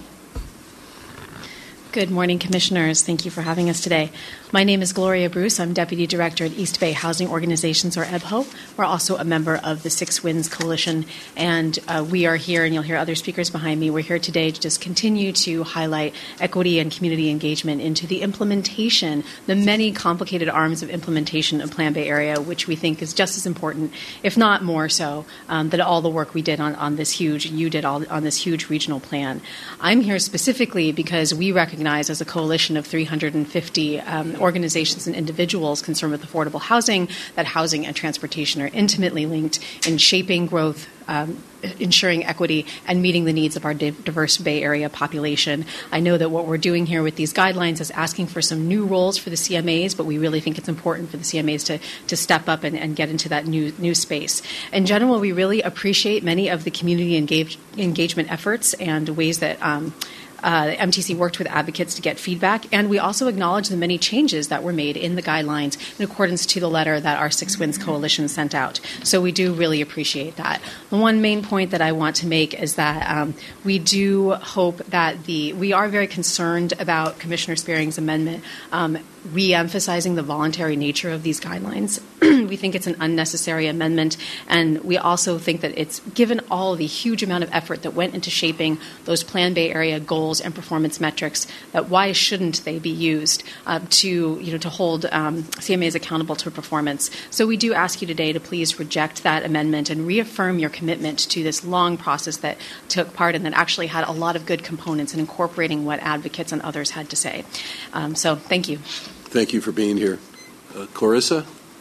S14: Good morning, Commissioners. Thank you for having us today. My name is Gloria Bruce. I'm Deputy Director at East Bay Housing Organizations, or E B H O. We're also a member of the Six Winds Coalition, and uh, we are here, and you'll hear other speakers behind me. We're here today to just continue to highlight equity and community engagement into the implementation, the many complicated arms of implementation of Plan Bay Area, which we think is just as important, if not more so, um, than all the work we did on, on this huge, you did all, on this huge regional plan. I'm here specifically because we recognize as a coalition of three hundred fifty um, organizations and individuals concerned with affordable housing that housing and transportation are intimately linked in shaping growth, um, ensuring equity, and meeting the needs of our diverse Bay Area population. I know that what we're doing here with these guidelines is asking for some new roles for the C M As, but we really think it's important for the C M As to, to step up and, and get into that new new space. In general, we really appreciate many of the community engage, engagement efforts and ways that um, Uh, M T C worked with advocates to get feedback, and we also acknowledge the many changes that were made in the guidelines in accordance to the letter that our Six Winds Coalition sent out. So we do really appreciate that. The one main point that I want to make is that um, we do hope that the we are very concerned about Commissioner Spearing's amendment um, re-emphasizing the voluntary nature of these guidelines. We think it's an unnecessary amendment, and we also think that it's given all the huge amount of effort that went into shaping those Plan Bay Area goals and performance metrics, that why shouldn't they be used uh, to, you know, to hold um, C M As accountable to performance? So we do ask you today to please reject that amendment and reaffirm your commitment to this long process that took part and that actually had a lot of good components in incorporating what advocates and others had to say. Um, so thank you.
S1: Thank you for being here. Uh, Clarissa?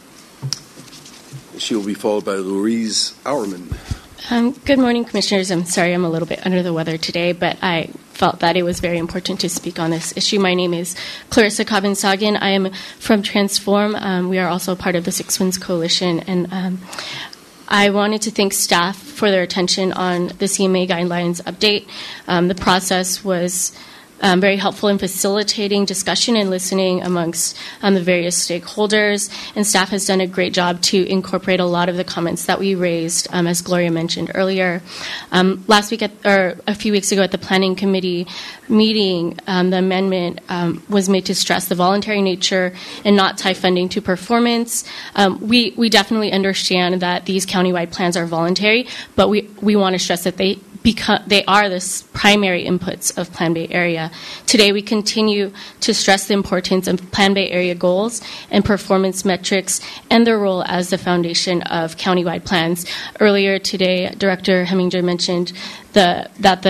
S1: She will be followed by Louise Auerman.
S15: Um, good morning, Commissioners. I'm sorry I'm a little bit under the weather today, but I felt that it was very important to speak on this issue. My name is Clarissa Kabinsagan. I am from Transform. Um, we are also part of the Six Winds Coalition, and um, I wanted to thank staff for their attention on the C M A guidelines update. Um, the process was Um, very helpful in facilitating discussion and listening amongst um, the various stakeholders, and staff has done a great job to incorporate a lot of the comments that we raised, um, as Gloria mentioned earlier. Um, last week, at, or a few weeks ago at the Planning Committee meeting, um, the amendment um, was made to stress the voluntary nature and not tie funding to performance. Um, we, we definitely understand that these countywide plans are voluntary, but we, we want to stress that they Because they are the primary inputs of Plan Bay Area. Today, we continue to stress the importance of Plan Bay Area goals and performance metrics and their role as the foundation of countywide plans. Earlier today, Director Heminger mentioned the, that the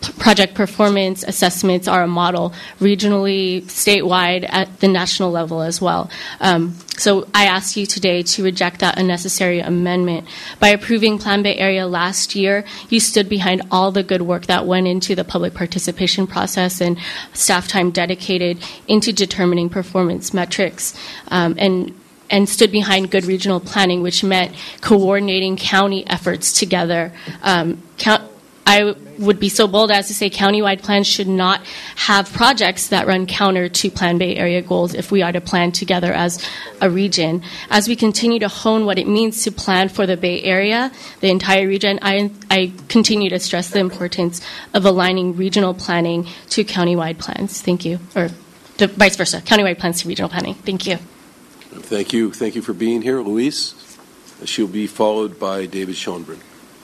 S15: project performance assessments are a model regionally, statewide, at the national level as well. Um, so I ask you today to reject that unnecessary amendment. By approving Plan Bay Area last year, you stood behind all the good work that went into the public participation process and staff time dedicated into determining performance metrics. Um, and and stood behind good regional planning, which meant coordinating county efforts together. Um, count, I would be so bold as to say countywide plans should not have projects that run counter to Plan Bay Area goals if we are to plan together as a region. As we continue to hone what it means to plan for the Bay Area, the entire region, I, I continue to stress the importance of aligning regional planning to countywide plans. Thank you. Or to, vice versa, countywide plans to regional planning. Thank you.
S1: Thank you. Thank you for being here, Louise. She'll be followed by David Schoenbrunn.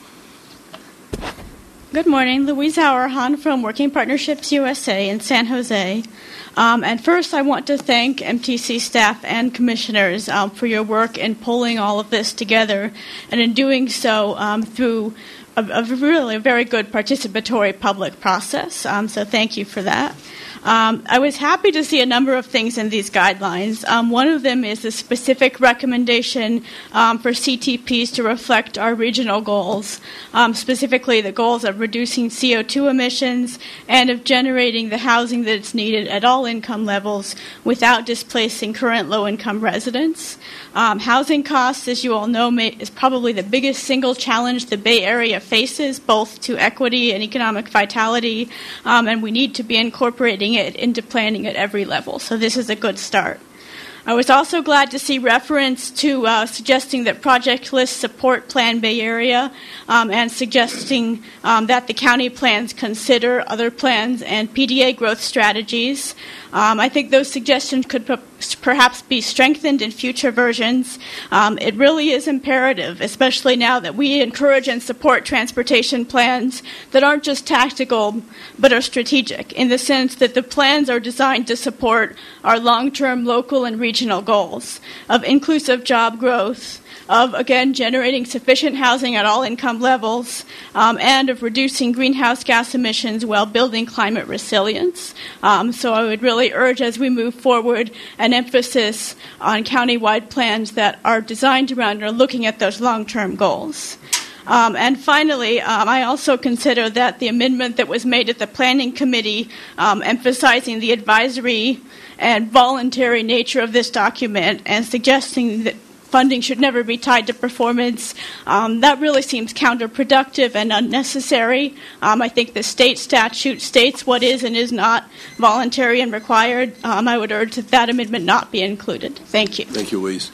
S16: Good morning. Louise Auerhahn from Working Partnerships U S A in San Jose. Um, and first, I want to thank M T C staff and commissioners um, for your work in pulling all of this together, and in doing so um, through a, a really very good participatory public process. Um, so thank you for that. Um, I was happy to see a number of things in these guidelines. Um, one of them is a specific recommendation um, for C T Ps to reflect our regional goals, um, specifically the goals of reducing C O two emissions and of generating the housing that's needed at all income levels without displacing current low-income residents. Um, housing costs, as you all know, may, is probably the biggest single challenge the Bay Area faces, both to equity and economic vitality, um, and we need to be incorporating it into planning at every level. So this is a good start. I was also glad to see reference to uh, suggesting that project lists support Plan Bay Area um, and suggesting um, that the county plans consider other plans and P D A growth strategies. Um, I think those suggestions could p- perhaps be strengthened in future versions. Um, it really is imperative, especially now that we encourage and support transportation plans that aren't just tactical but are strategic, in the sense that the plans are designed to support our long-term local and regional goals of inclusive job growth, of, again, generating sufficient housing at all income levels, um, and of reducing greenhouse gas emissions while building climate resilience. Um, so I would really urge, as we move forward, an emphasis on countywide plans that are designed around or looking at those long-term goals. Um, and finally, um, I also consider that the amendment that was made at the Planning Committee, um, emphasizing the advisory and voluntary nature of this document and suggesting that funding should never be tied to performance, um, that really seems counterproductive and unnecessary. Um, I think the state statute states what is and is not voluntary and required. Um, I would urge that that amendment not be included. Thank you.
S1: Thank you, Louise.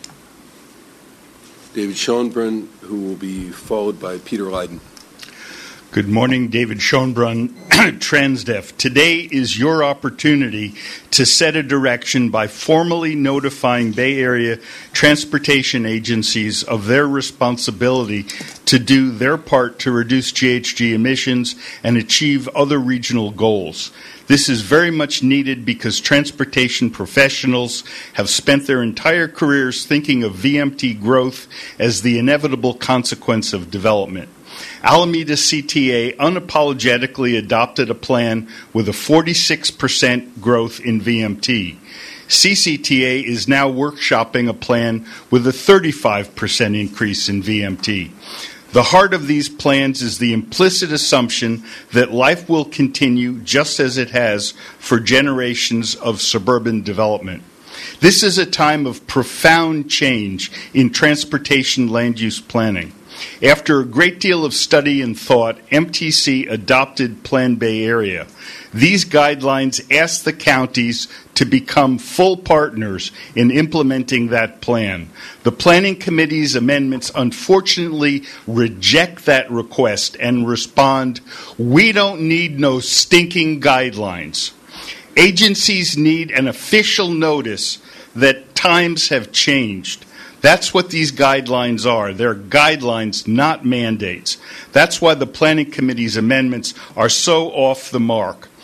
S1: David Schoenbrunn, who will be followed by Peter Leiden.
S11: Good morning, David Schoenbrunn, Transdev. Today is your opportunity to set a direction by formally notifying Bay Area transportation agencies of their responsibility to do their part to reduce G H G emissions and achieve other regional goals. This is very much needed because transportation professionals have spent their entire careers thinking of V M T growth as the inevitable consequence of development. Alameda C T A unapologetically adopted a plan with a forty-six percent growth in V M T. C C T A is now workshopping a plan with a thirty-five percent increase in V M T. The heart of these plans is the implicit assumption that life will continue just as it has for generations of suburban development. This is a time of profound change in transportation land use planning. After a great deal of study and thought, M T C adopted Plan Bay Area. These guidelines ask the counties to become full partners in implementing that plan. The Planning Committee's amendments unfortunately reject that request and respond, "We don't need no stinking guidelines." Agencies need an official notice that times have changed. That's what these guidelines are. They're guidelines, not mandates. That's why the Planning Committee's amendments are so off the mark.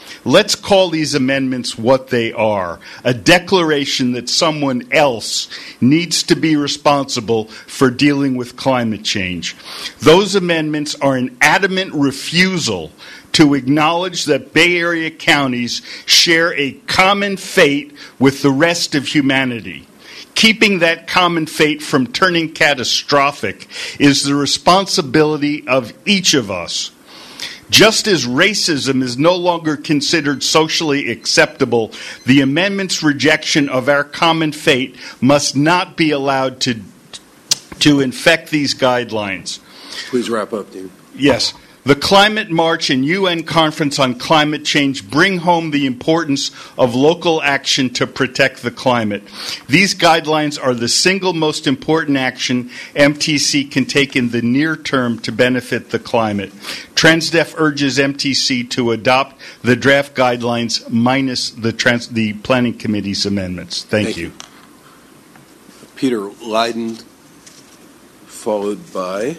S11: Let's call these amendments what they are, a declaration that someone else needs to be responsible for dealing with climate change. Those amendments are an adamant refusal to acknowledge that Bay Area counties share a common fate with the rest of humanity. Keeping that common fate from turning catastrophic is the responsibility of each of us. Just as racism is no longer considered socially acceptable, the amendment's rejection of our common fate must not be allowed to, to infect these guidelines.
S1: Please wrap up, Dean.
S11: Yes. The Climate March and U N Conference on Climate Change bring home the importance of local action to protect the climate. These guidelines are the single most important action M T C can take in the near term to benefit the climate. Transdev urges M T C to adopt the draft guidelines minus the, trans- the Planning Committee's amendments. Thank,
S1: Thank
S11: you.
S1: you. Peter Leiden, followed by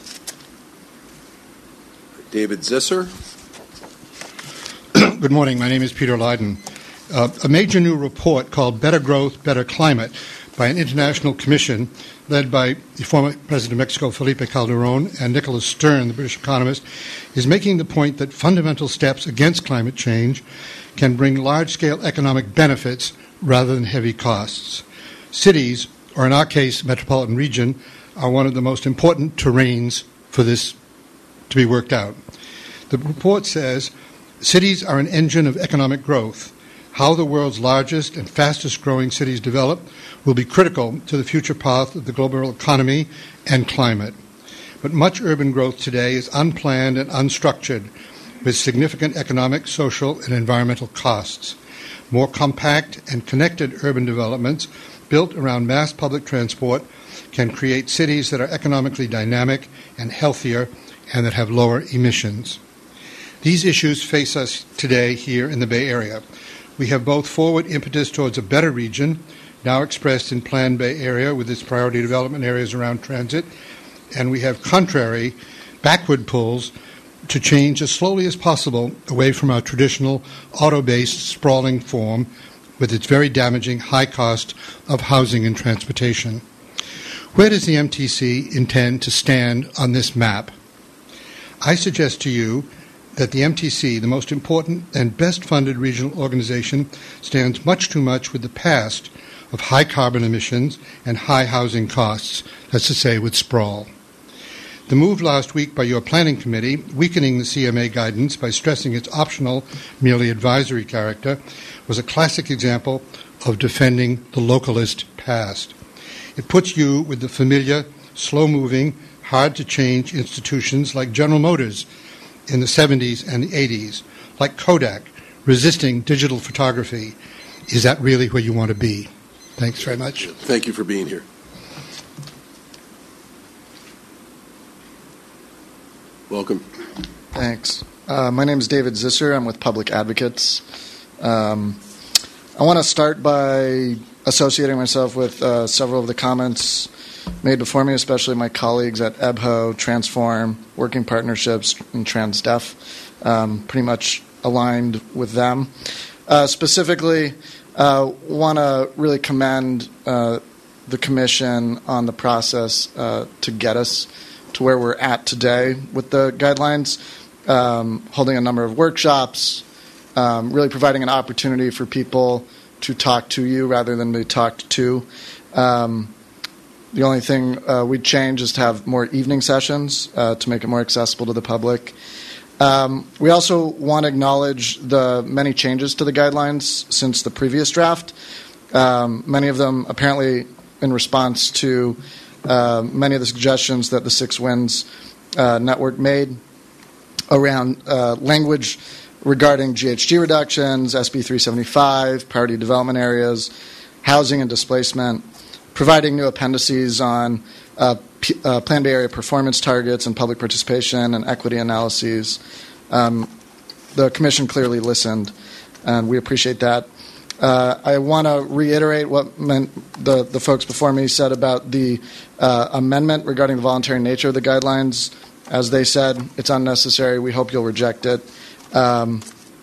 S1: David Zisser.
S17: Good morning. My name is Peter Leiden. Uh, a major new report called Better Growth, Better Climate by an international commission led by the former President of Mexico, Felipe Calderon, and Nicholas Stern, the British economist, is making the point that fundamental steps against climate change can bring large-scale economic benefits rather than heavy costs. Cities, or in our case, metropolitan region, are one of the most important terrains for this to be worked out. The report says cities are an engine of economic growth. How the world's largest and fastest growing cities develop will be critical to the future path of the global economy and climate. But much urban growth today is unplanned and unstructured, with significant economic, social, and environmental costs. More compact and connected urban developments built around mass public transport can create cities that are economically dynamic and healthier and that have lower emissions. These issues face us today here in the Bay Area. We have both forward impetus towards a better region, now expressed in Plan Bay Area with its priority development areas around transit, and we have contrary backward pulls to change as slowly as possible away from our traditional auto-based sprawling form with its very damaging high cost of housing and transportation. Where does the M T C intend to stand on this map? I suggest to you that the M T C, the most important and best-funded regional organization, stands much too much with the past of high carbon emissions and high housing costs, that's to say, with sprawl. The move last week by your planning committee, weakening the C M A guidance by stressing its optional, merely advisory character, was a classic example of defending the localist past. It puts you with the familiar, slow-moving, hard-to-change institutions like General Motors in the seventies and the eighties, like Kodak, resisting digital photography. Is that really where you want to be? Thanks very much.
S1: Thank you for being here. Welcome.
S18: Thanks. Uh, my name is David Zisser. I'm with Public Advocates. Um, I want to start by associating myself with uh, several of the comments made before me, especially my colleagues at E B H O, Transform, Working Partnerships, and Transdev. Um, pretty much aligned with them. Uh, specifically, uh, want to really commend uh, the Commission on the process uh, to get us to where we're at today with the guidelines, um, holding a number of workshops, um, really providing an opportunity for people to talk to you rather than be talked to. Um, The only thing uh, we'd change is to have more evening sessions uh, to make it more accessible to the public. Um, we also want to acknowledge the many changes to the guidelines since the previous draft, um, many of them apparently in response to uh, many of the suggestions that the Six Winds uh, Network made around uh, language regarding G H G reductions, S B three seventy-five, priority development areas, housing and displacement, providing new appendices on uh, P- uh, Plan Bay Area performance targets and public participation and equity analyses. Um, the Commission clearly listened, and we appreciate that. Uh, I want to reiterate what meant the, the folks before me said about the uh, amendment regarding the voluntary nature of the guidelines. As they said, it's unnecessary. We hope you'll reject it. Um,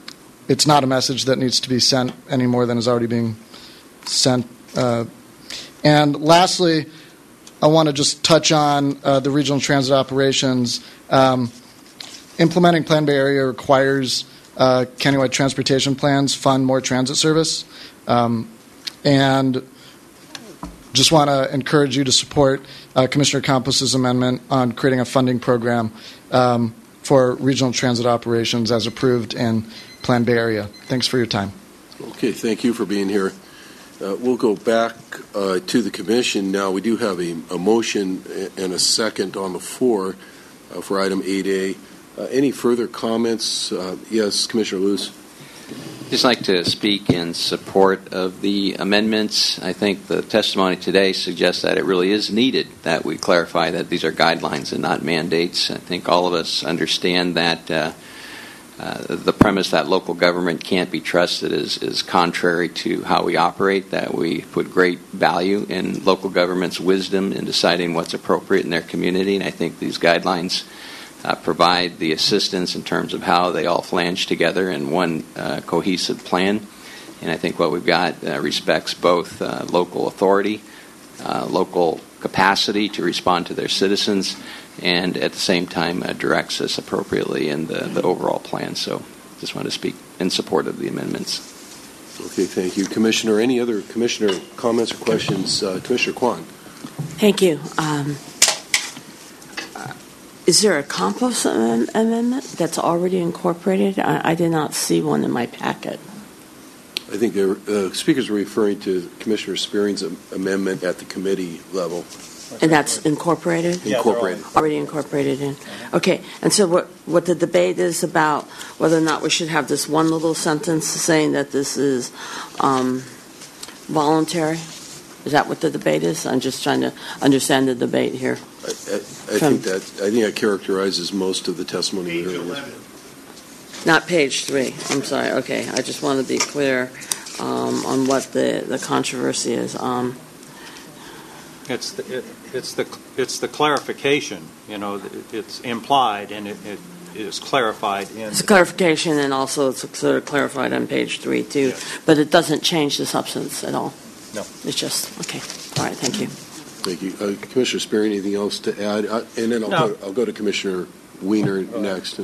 S18: it's not a message that needs to be sent any more than is already being sent. Uh, and lastly, I want to just touch on uh, the regional transit operations. Um, implementing Plan Bay Area requires uh, countywide transportation plans fund more transit service. Um, and just want to encourage you to support uh, Commissioner Campos's amendment on creating a funding program um, for regional transit operations as approved in Plan Bay Area. Thanks for your time.
S1: Okay, thank you for being here. Uh, we'll go back uh, to the commission now. We do have a, a motion and a second on the floor uh, for item eight A. Uh, any further comments? Uh, yes, Commissioner Luce.
S19: I'd just like to speak in support of the amendments. I think the testimony today suggests that it really is needed that we clarify that these are guidelines and not mandates. I think all of us understand that uh, uh, the premise that local government can't be trusted is, is contrary to how we operate, that we put great value in local government's wisdom in deciding what's appropriate in their community, and I think these guidelines Uh, provide the assistance in terms of how they all flange together in one uh, cohesive plan. And I think what we've got uh, respects both uh, local authority, uh, local capacity to respond to their citizens, and at the same time uh, directs us appropriately in the, the overall plan. So just want to speak in support of the amendments.
S1: Okay, thank you. Commissioner, any other commissioner comments or questions? Uh, Commissioner Kwan.
S6: Thank you. Um, Is there a compost am- amendment that's already incorporated? I, I did not see one in my packet.
S1: I think the uh, speakers are referring to Commissioner Spearing's am- amendment at the committee level.
S6: And that's incorporated?
S1: Yeah, incorporated.
S6: Already incorporated in. Okay. And so what, what the debate is about whether or not we should have this one little sentence saying that this is um, voluntary? Is that what the debate is? I'm just trying to understand the debate here.
S1: I, I, I think that I think that characterizes most of the testimony.
S6: Not page three. I'm sorry. Okay, I just want to be clear um, on what the, the controversy is. Um,
S10: it's the, it, it's the it's the clarification. You know, it's implied and it, it is clarified in.
S6: It's clarification, and also it's sort of clarified on page three too. Yes. But it doesn't change the substance at all.
S10: No.
S6: It's just okay. All right. Thank you.
S1: Thank you. Uh, Commissioner Spearing, anything else to add? Uh, and then I'll,
S10: no.
S1: go, I'll go to Commissioner Wiener next.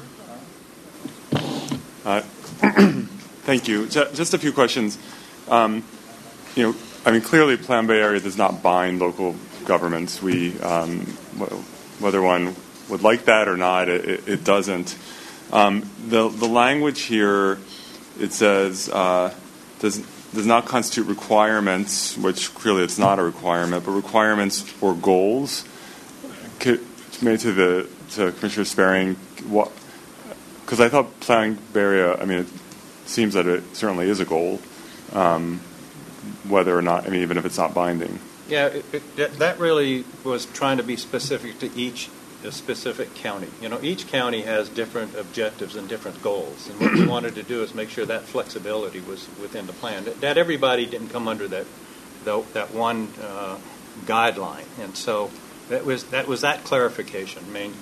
S7: Uh, thank you. Just a few questions. Um, you know, I mean, clearly Plan Bay Area does not bind local governments. We, um, whether one would like that or not, it, it doesn't. Um, the, the language here, it says, uh, does does not constitute requirements, which clearly it's not a requirement, but requirements or goals. Maybe to the to Commissioner Spearing, what? Because I thought Plan Bay Area, I mean, it seems that it certainly is a goal, um, whether or not, I mean, even if it's not binding.
S10: Yeah, it, it, that really was trying to be specific to each a specific county. You know, each county has different objectives and different goals, and what we wanted to do is make sure that flexibility was within the plan. That, that everybody didn't come under that the, that one uh, guideline, and so that was that was that clarification. I mean,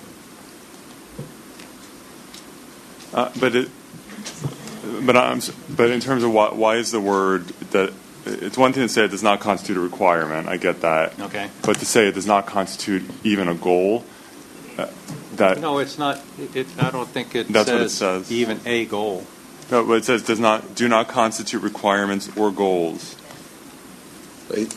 S7: uh, but it, but I'm, but in terms of why, why is the word that it's one thing to say it does not constitute a requirement. I get that.
S10: Okay.
S7: But to say it does not constitute even a goal. Uh, that
S10: no, it's not. It, it, I don't think it
S7: that's
S10: says,
S7: what it says.
S10: Even a goal.
S7: No, but it says does not do not constitute requirements or goals.
S1: Right.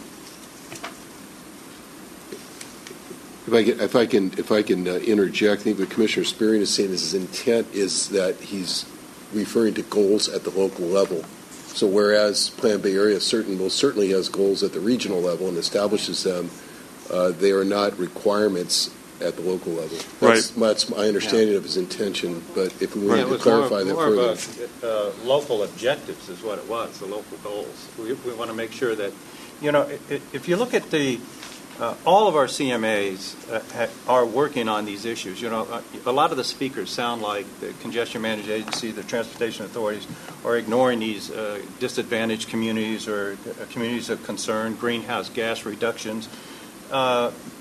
S1: If I can, if I can, if I can uh, interject, I think what Commissioner Spearing is saying is his intent is that he's referring to goals at the local level. So whereas Plan Bay Area certain will certainly has goals at the regional level and establishes them, uh, they are not requirements at the local level. That's,
S7: right.
S1: That's my understanding yeah. of his intention. But if we were
S10: yeah,
S1: to clarify
S10: more,
S1: that
S10: more
S1: further,
S10: of a, uh, local objectives is what it was. The local goals. We, we want to make sure that, you know, if you look at the uh, all of our C M As uh, are working on these issues. You know, a lot of the speakers sound like the Congestion Management Agency, the transportation authorities, are ignoring these uh, disadvantaged communities or uh, communities of concern, greenhouse gas reductions. Uh,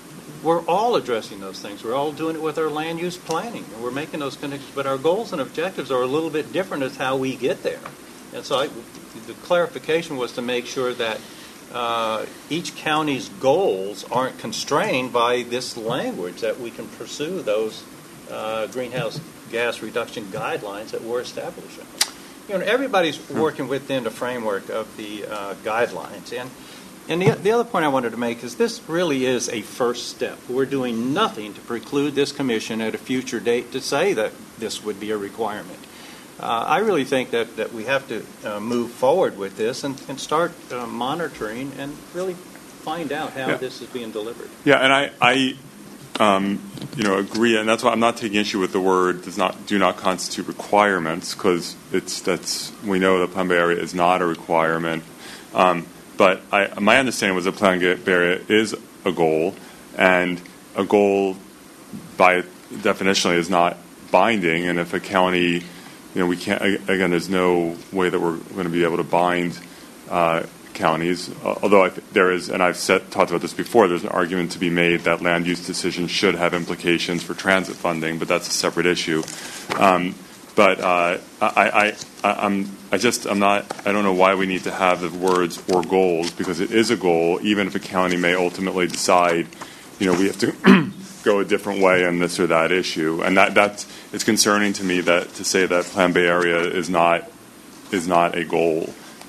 S10: we're all addressing those things. We're all doing it with our land use planning, and we're making those connections. But our goals and objectives are a little bit different as how we get there. And so I, the clarification was to make sure that uh, each county's goals aren't constrained by this language, that we can pursue those uh, greenhouse gas reduction guidelines that we're establishing. You know, everybody's working within the framework of the uh, guidelines. And And the, the other point I wanted to make is this really is a first step. We're doing nothing to preclude this commission at a future date to say that this would be a requirement. Uh, I really think that, that we have to uh, move forward with this and, and start uh, monitoring and really find out how
S7: Yeah.
S10: this is being delivered.
S7: Yeah, and I, I um, you know, agree, and that's why I'm not taking issue with the word does not do not constitute requirements, because it's that's we know the Plan Bay area is not a requirement. Um, But I, my understanding was that Plan Bay area is a goal, and a goal, by definition, is not binding. And if a county, you know, we can't. Again, there's no way that we're going to be able to bind uh, counties. Uh, although I, there is, and I've said, talked about this before, there's an argument to be made that land use decisions should have implications for transit funding, but that's a separate issue. Um, But uh, I, I, I, I'm, I just, I'm not, I don't know why we need to have the words or goals, because it is a goal, even if a county may ultimately decide, you know, we have to go a different way on this or that issue. And that, that's, it's concerning to me that to say that Plan Bay area is not, is not a goal.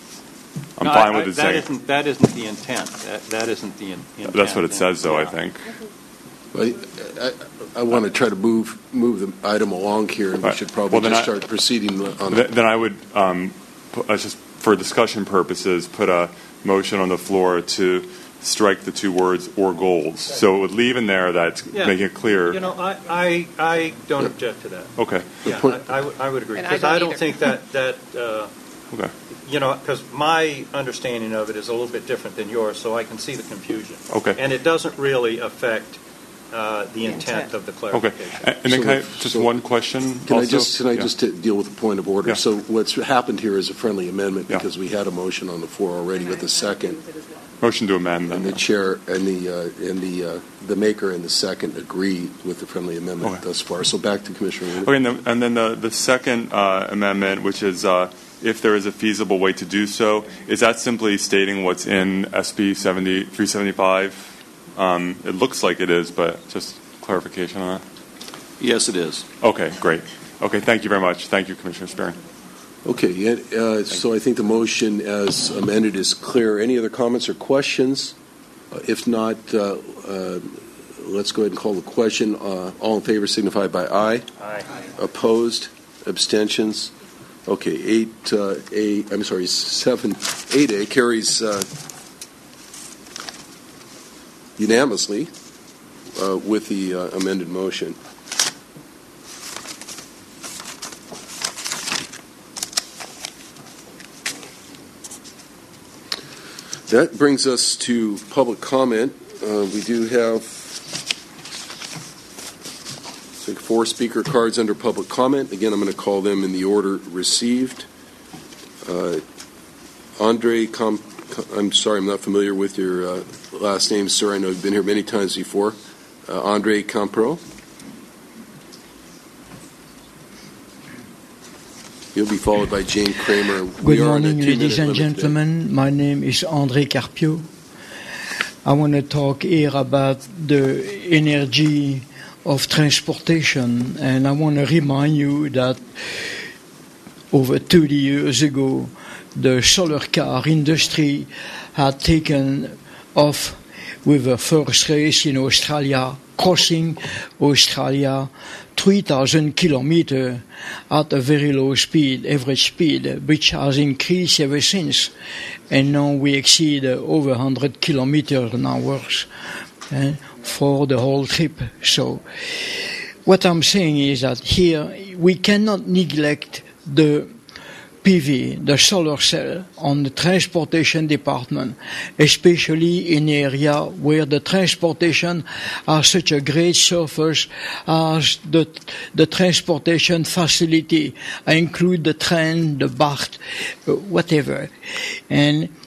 S7: I'm
S10: No,
S7: fine
S10: I,
S7: with
S10: I,
S7: it
S10: that
S7: saying.
S10: Isn't, that isn't the intent. That, that isn't the in, intent.
S7: That's what it says, though, I think.
S1: I, I, I want to try to move move the item along here, and we
S7: Right.
S1: should probably
S7: Well, then
S1: just
S7: I-
S1: start proceeding on
S7: Th-
S1: it.
S7: Then I would, um, put, uh, just for discussion purposes, put a motion on the floor to strike the two words "or goals." So it would leave in there that
S10: Yeah.
S7: making it clear.
S10: You know, I, I, I don't object to that.
S7: Okay.
S10: Yeah, I, I, would- I would agree.
S3: And I
S10: Because
S3: don't
S10: I don't
S3: either.
S10: think that, that uh,
S7: Okay.
S10: you know, because my understanding of it is a little bit different than yours, so I can see the confusion.
S7: Okay.
S10: And it doesn't really affect uh, the intent of the
S7: Okay.
S10: clarification.
S7: And and then
S1: So
S7: can I,
S1: if-
S7: just
S1: so-
S7: one question.
S1: Can I
S7: also?
S1: just can I
S7: Yeah.
S1: just t- deal with the point of order?
S7: Yeah.
S1: So what's happened here is a friendly amendment
S7: Yeah.
S1: because we had a motion on the floor already with a second,
S7: Motion to amend
S1: and
S7: then.
S1: the chair and the uh, and the uh, the maker and the second agree with the friendly amendment
S7: Okay.
S1: thus far. So back to Commissioner Wiener.
S7: Okay, and, the, and then the, the second uh, amendment, which is uh, if there is a feasible way to do so, is that simply stating what's in S B three seventy-five? Um, it looks like it is, but just clarification on that.
S4: Yes, it is.
S7: Okay, great. Okay, thank you very much. Thank you, Commissioner Spearing.
S1: Okay, yeah, uh, so I think the motion as amended is clear. Any other comments or questions? Uh, if not, uh, uh, let's go ahead and call the question. Uh, all in favor signify by aye.
S10: Aye.
S1: Opposed? Abstentions? Okay, eight uh, A. I'm sorry, seven. Eight A carries uh, unanimously uh, with the uh, amended motion. That brings us to public comment. Uh, we do have, I think, four speaker cards under public comment. Again, I'm going to call them in the order received. Uh, Andre, Com- I'm sorry, I'm not familiar with your uh, last name, sir. I know you've been here many times before. Uh, Andre Campro. He'll be followed by Jane Kramer. We
S20: Good
S1: are on a
S20: morning,
S1: two-minute
S20: ladies and
S1: limit today.
S20: gentlemen. My name is André Carpio. I want to talk here about the energy of transportation, and I want to remind you that over thirty years ago, the solar car industry had taken off with a first race in Australia, crossing Australia three thousand kilometers at a very low speed, average speed, which has increased ever since. And now we exceed uh, over one hundred kilometers an hour uh, for the whole trip. So what I'm saying is that here we cannot neglect the P V, the solar cell, on the transportation department, especially in area where the transportation are such a great surface as the, the transportation facility. I include the train, the BART, uh, whatever. And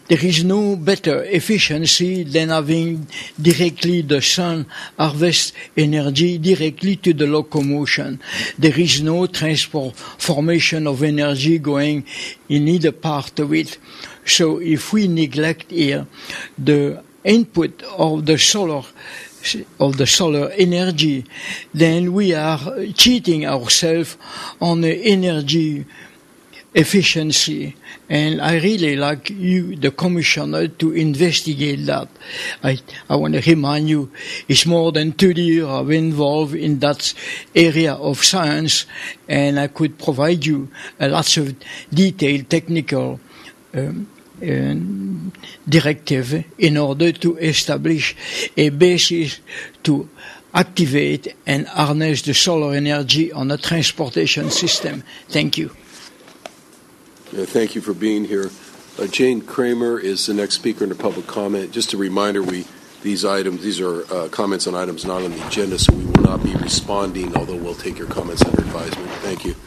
S20: there is no better efficiency than having directly the sun harvest energy directly to the locomotion. There is no transformation of energy going in either part of it. So if we neglect here the input of the solar of the solar energy, then we are cheating ourselves on the energy efficiency. And I really like you, the commissioner, to investigate that. I, I want to remind you, it's more than thirty years I've involved in that area of science, and I could provide you a lots of detailed technical um, Um, directive in order to establish a basis to activate and harness the solar energy on a transportation system. Thank you.
S1: Uh, thank you for being here. Uh, Jane Kramer is the next speaker in the public comment. Just a reminder, we these items, these are uh, comments on items not on the agenda, so we will not be responding, although we'll take your comments under advisement. Thank you.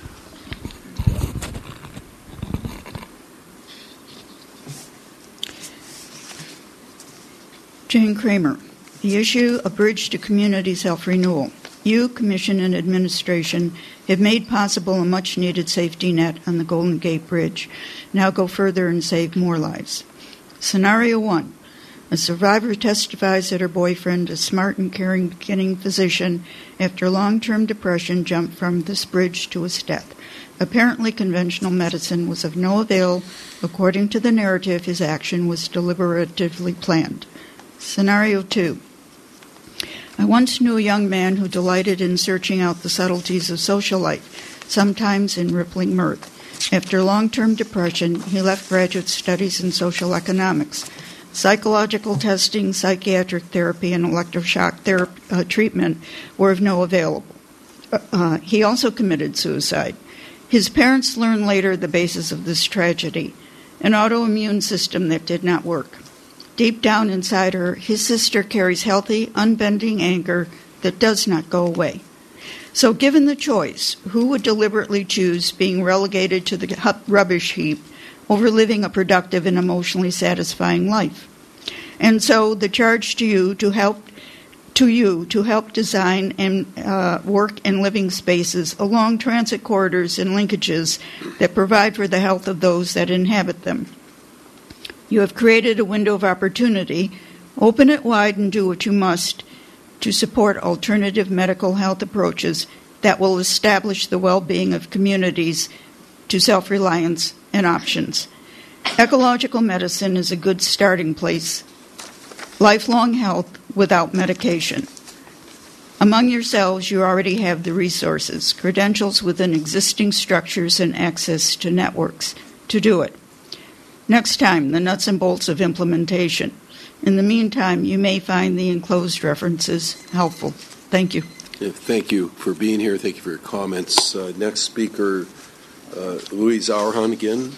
S21: Jane Kramer, the issue of Bridge to Community Self-Renewal. You, Commission, and Administration have made possible a much-needed safety net on the Golden Gate Bridge. Now go further and save more lives. Scenario one. A survivor testifies that her boyfriend, a smart and caring beginning physician, after long-term depression jumped from this bridge to his death. Apparently, conventional medicine was of no avail. According to the narrative, his action was deliberatively planned. Scenario two. I once knew a young man who delighted in searching out the subtleties of social life, sometimes in rippling mirth. After long-term depression, he left graduate studies in social economics. Psychological testing, psychiatric therapy, and electroshock therapy, uh, treatment were of no avail. Uh, he also committed suicide. His parents learned later the basis of this tragedy, an autoimmune system that did not work. Deep down inside her, his sister carries healthy, unbending anger that does not go away. So given the choice, who would deliberately choose being relegated to the rubbish heap over living a productive and emotionally satisfying life? And so the charge to you to help to you to help design and uh, work and living spaces along transit corridors and linkages that provide for the health of those that inhabit them. You have created a window of opportunity. Open it wide and do what you must to support alternative medical health approaches that will establish the well-being of communities to self-reliance and options. Ecological medicine is a good starting place. Lifelong health without medication. Among yourselves, you already have the resources, credentials within existing structures, and access to networks to do it. Next time, the nuts and bolts of implementation. In the meantime, you may find the enclosed references helpful. Thank you.
S1: Yeah, thank you for being here. Thank you for your comments. Uh, next speaker, uh, Louise Auerhahn again.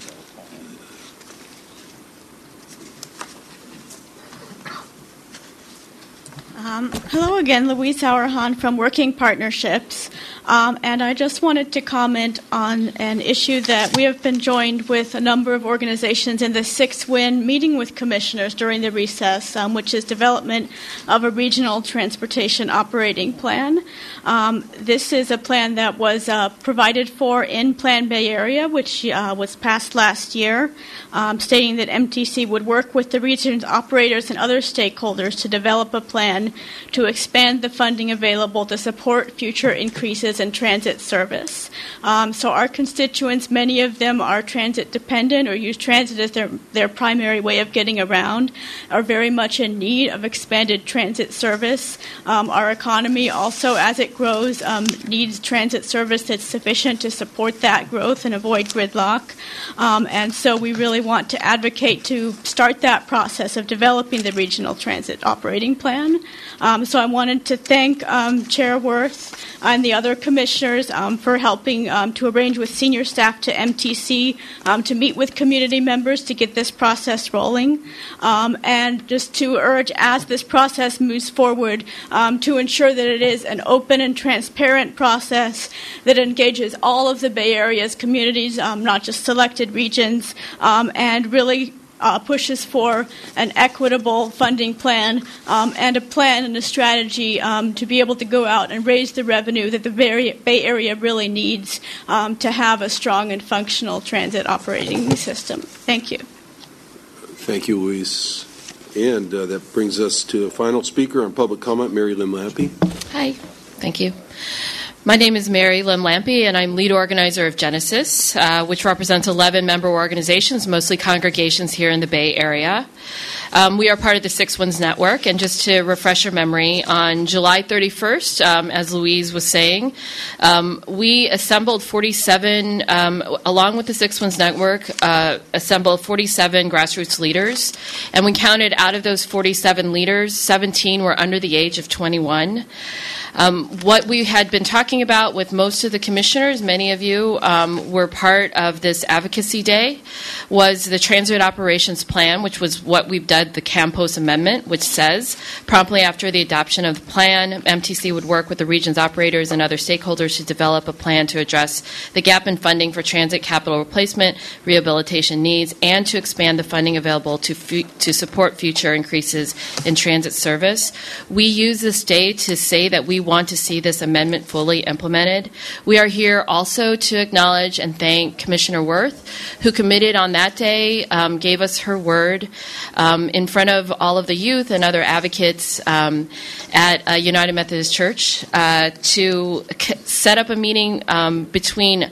S16: Um, hello again, Louise Auerhahn from Working Partnerships. Um, and I just wanted to comment on an issue that we have been joined with a number of organizations in the six win meeting with commissioners during the recess, um, which is development of a regional transportation operating plan. Um, this is a plan that was uh, provided for in Plan Bay Area, which uh, was passed last year, um, stating that M T C would work with the region's operators and other stakeholders to develop a plan to expand the funding available to support future increases in transit service. Um, so our constituents, many of them are transit dependent or use transit as their, their primary way of getting around, are very much in need of expanded transit service. Um, our economy also, as it grows, um, needs transit service that's sufficient to support that growth and avoid gridlock. Um, and so we really want to advocate to start that process of developing the regional transit operating plan. Um, so I wanted to thank um, Chair Worth and the other commissioners um, for helping um, to arrange with senior staff to M T C um, to meet with community members to get this process rolling, um, and just to urge, as this process moves forward, um, to ensure that it is an open and transparent process that engages all of the Bay Area's communities, um, not just selected regions, um, and really uh, pushes for an equitable funding plan um, and a plan and a strategy um, to be able to go out and raise the revenue that the Bay Area really needs um, to have a strong and functional transit operating system. Thank you.
S1: Thank you, Louise. And uh, that brings us to a final speaker on public comment, Mary Lynn Lampe.
S2: Hi. Thank you. My name is Mary Lynn Lampe, and I'm lead organizer of Genesis, uh, which represents eleven member organizations, mostly congregations here in the Bay Area. Um, we are part of the Six Winds Network, and just to refresh your memory, on July thirty-first, um, as Louise was saying, um, we assembled forty-seven, um, along with the Six Winds Network, uh, assembled forty-seven grassroots leaders, and we counted out of those forty-seven leaders, seventeen were under the age of twenty-one. Um, what we had been talking about with most of the commissioners, many of you um, were part of this advocacy day, was the Transit Operations Plan, which was what we've dubbed the Campos Amendment, which says promptly after the adoption of the plan, M T C would work with the region's operators and other stakeholders to develop a plan to address the gap in funding for transit capital replacement, rehabilitation needs, and to expand the funding available to fu- to support future increases in transit service. We use this day to say that we want to see this amendment fully implemented. We are here also to acknowledge and thank Commissioner Worth, who committed on that day, um, gave us her word um, in front of all of the youth and other advocates um, at uh, United Methodist Church uh, to c- set up a meeting um, between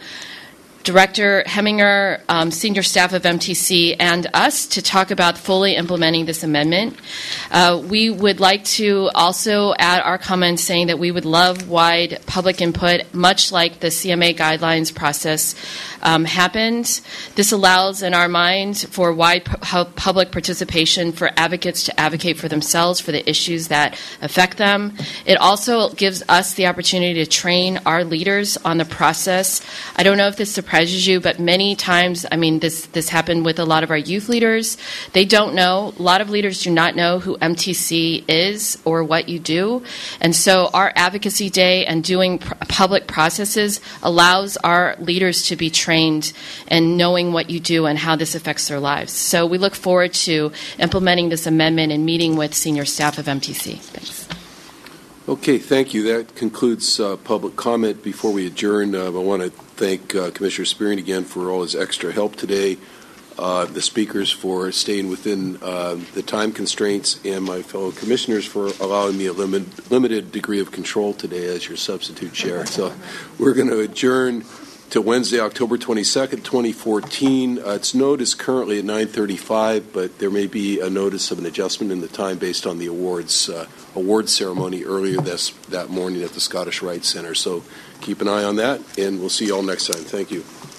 S2: Director Heminger, um, senior staff of M T C, and us to talk about fully implementing this amendment. Uh, we would like to also add our comments saying that we would love wide public input, much like the C M A guidelines process um, happened. This allows, in our mind, for wide pu- public participation for advocates to advocate for themselves for the issues that affect them. It also gives us the opportunity to train our leaders on the process. I don't know if this surprises you, but many times, I mean, this, this happened with a lot of our youth leaders. They don't know. A lot of leaders do not know who M T C is or what you do. And so our advocacy day and doing pr- public processes allows our leaders to be trained and knowing what you do and how this affects their lives. So we look forward to implementing this amendment and meeting with senior staff of M T C. Thanks.
S1: Okay, thank you. That concludes uh, public comment. Before we adjourn, uh, I want to thank uh, Commissioner Spearing again for all his extra help today, uh, the speakers for staying within uh, the time constraints, and my fellow commissioners for allowing me a limit, limited degree of control today as your substitute chair. So we're going to adjourn to Wednesday, October twenty-second, twenty fourteen. Uh, its note is currently at nine thirty-five, but there may be a notice of an adjustment in the time based on the awards uh, award ceremony earlier this that morning at the Scottish Rite Center. So keep an eye on that, and we'll see you all next time. Thank you.